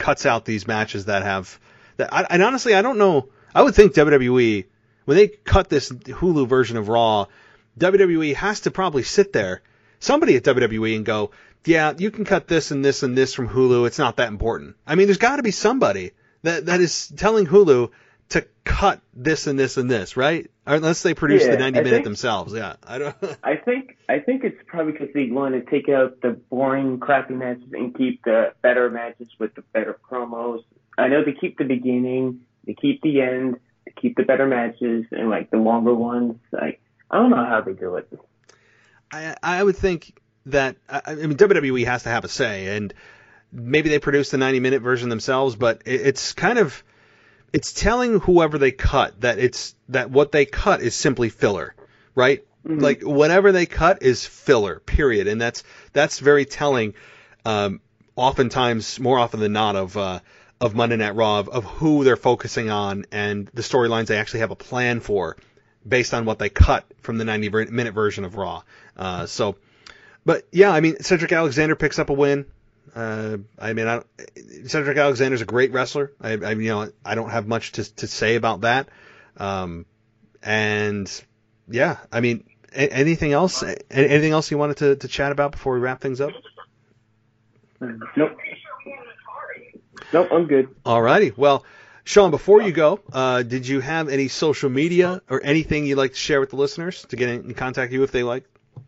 cuts out these matches that have that. I, and honestly, I don't know. I would think W W E, when they cut this Hulu version of Raw, W W E has to probably sit there, somebody at W W E, and go, yeah, you can cut this and this and this from Hulu. It's not that important. I mean, there's got to be somebody that that is telling Hulu to cut this and this and this, right? Or unless they produce Yeah, the ninety I minute think- themselves. Yeah, I don't. I think I think it's probably because they want to take out the boring, crappy matches and keep the better matches with the better promos. I know they keep the beginning, they keep the end, they keep the better matches, and like the longer ones. Like I don't know how they do it. I I would think that I, I mean W W E has to have a say, and maybe they produce the ninety minute version themselves, but it, it's kind of it's telling whoever they cut that it's that what they cut is simply filler, right? Mm-hmm. Like whatever they cut is filler, period, and that's that's very telling. Um, oftentimes, more often than not, of uh, of Monday Night Raw, of, of who they're focusing on and the storylines they actually have a plan for, based on what they cut from the ninety minute version of Raw. Uh, so, but yeah, I mean, Cedric Alexander picks up a win. Uh, I mean, I don't, Cedric Alexander's a great wrestler. I, I, you know, I don't have much to to say about that. Um, and yeah, I mean, a- anything else? A- anything else you wanted to, to chat about before we wrap things up? Nope. Nope, I'm good. Alrighty. Well, Sean, before you go, uh, did you have any social media or anything you'd like to share with the listeners to get in contact you if they like?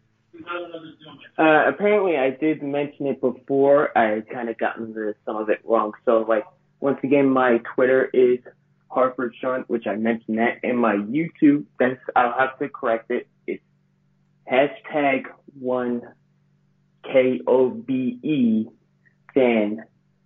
Uh, apparently, I did mention it before. I had kind of gotten the, some of it wrong. So, like, once again, my Twitter is Harford Sean, which I mentioned that, and my YouTube, that's, I'll have to correct it. It's hashtag one K O B E then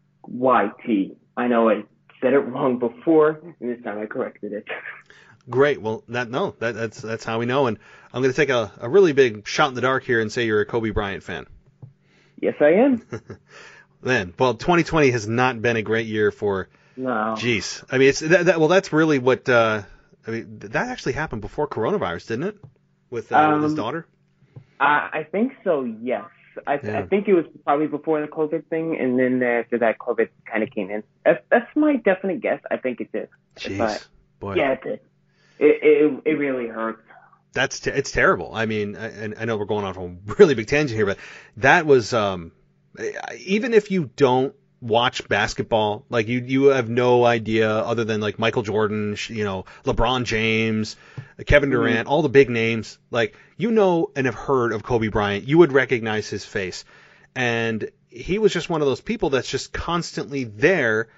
Y T. I know I said it wrong before, and this time I corrected it. Great. Well, that no, that, that's that's how we know. And I'm going to take a, a really big shot in the dark here and say you're a Kobe Bryant fan. Yes, I am. Man, well, twenty twenty has not been a great year for. No. Jeez, I mean, it's that, that. Well, that's really what. Uh, I mean, that actually happened before coronavirus, didn't it? With, uh, um, with his daughter. I, I think so. Yes. I, Yeah. I think it was probably before the COVID thing, and then after that, COVID kind of came in. That's, that's my definite guess. I think it did. Jeez, But, boy. yeah, it did. It, it it really hurts. That's te- it's terrible. I mean, I, and I know we're going off on a really big tangent here, but that was um, even if you don't watch basketball, like you you have no idea other than like Michael Jordan, you know, LeBron James, Kevin Durant, mm-hmm. all the big names, like you know and have heard of Kobe Bryant, you would recognize his face, and he was just one of those people that's just constantly there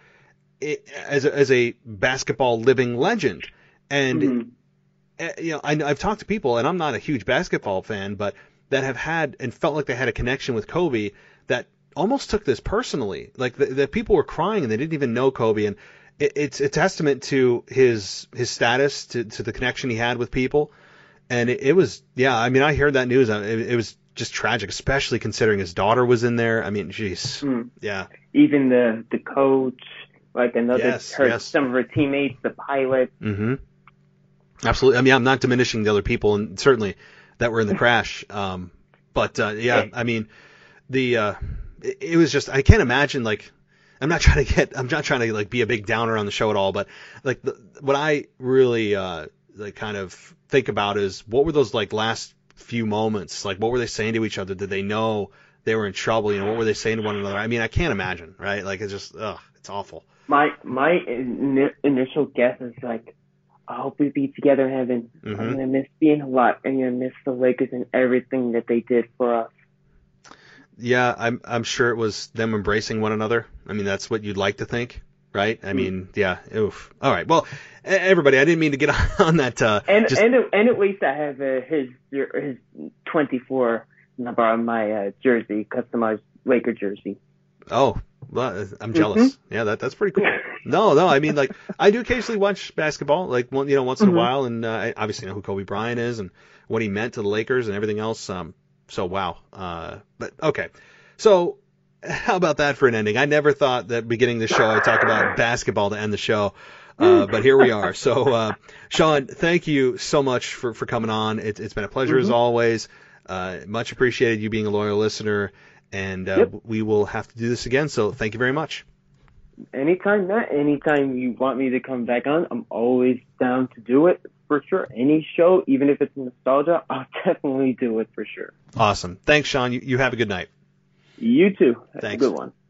as a, as a basketball living legend. And, mm-hmm. you know, I, I've talked to people, and I'm not a huge basketball fan, but that have had and felt like they had a connection with Kobe that almost took this personally. Like, the, the people were crying, and they didn't even know Kobe. And it, it's a testament to his his status, to, to the connection he had with people. And it, it was, yeah, I mean, I heard that news. It, it was just tragic, especially considering his daughter was in there. I mean, jeez, mm. yeah. Even the, the coach, like another, yes, her, yes. some of her teammates, the pilot. Mm-hmm. Absolutely. I mean, I'm not diminishing the other people, and certainly that were in the crash. Um, but uh, yeah, I mean, the uh, it, it was just I can't imagine. Like, I'm not trying to get, I'm not trying to like be a big downer on the show at all. But like, the, what I really uh, like kind of think about is what were those like last few moments? Like, what were they saying to each other? Did they know they were in trouble? You know, what were they saying to one another? I mean, I can't imagine, right? Like, it's just, ugh, it's awful. My my in, initial guess is like, I hope we be together in heaven. Mm-hmm. I'm gonna miss being a lot, and you're gonna miss the Lakers and everything that they did for us. Yeah, I'm I'm sure it was them embracing one another. I mean, that's what you'd like to think, right? I mm-hmm. mean, yeah. Oof. All right. Well, everybody, I didn't mean to get on that. Uh, and just... and and at least I have uh, his his twenty-four number on my uh, jersey, customized Laker jersey. Oh. Well, I'm jealous. Mm-hmm. Yeah, that that's pretty cool. No, no, I mean, like, I do occasionally watch basketball, like, you know, once in mm-hmm. a while, and uh, I obviously know who Kobe Bryant is and what he meant to the Lakers and everything else. Um, so, wow. Uh, but, okay. So, how about that for an ending? I never thought that beginning the show I'd talk about basketball to end the show, uh, but here we are. So, uh, Sean, thank you so much for, for coming on. It, it's been a pleasure mm-hmm. as always. Uh, much appreciated you being a loyal listener. And uh, yep. we will have to do this again. So thank you very much. Anytime, Matt, anytime you want me to come back on, I'm always down to do it for sure. Any show, even if it's nostalgia, I'll definitely do it for sure. Awesome. Thanks, Sean. You, you have a good night. You too. Have Thanks. a good one.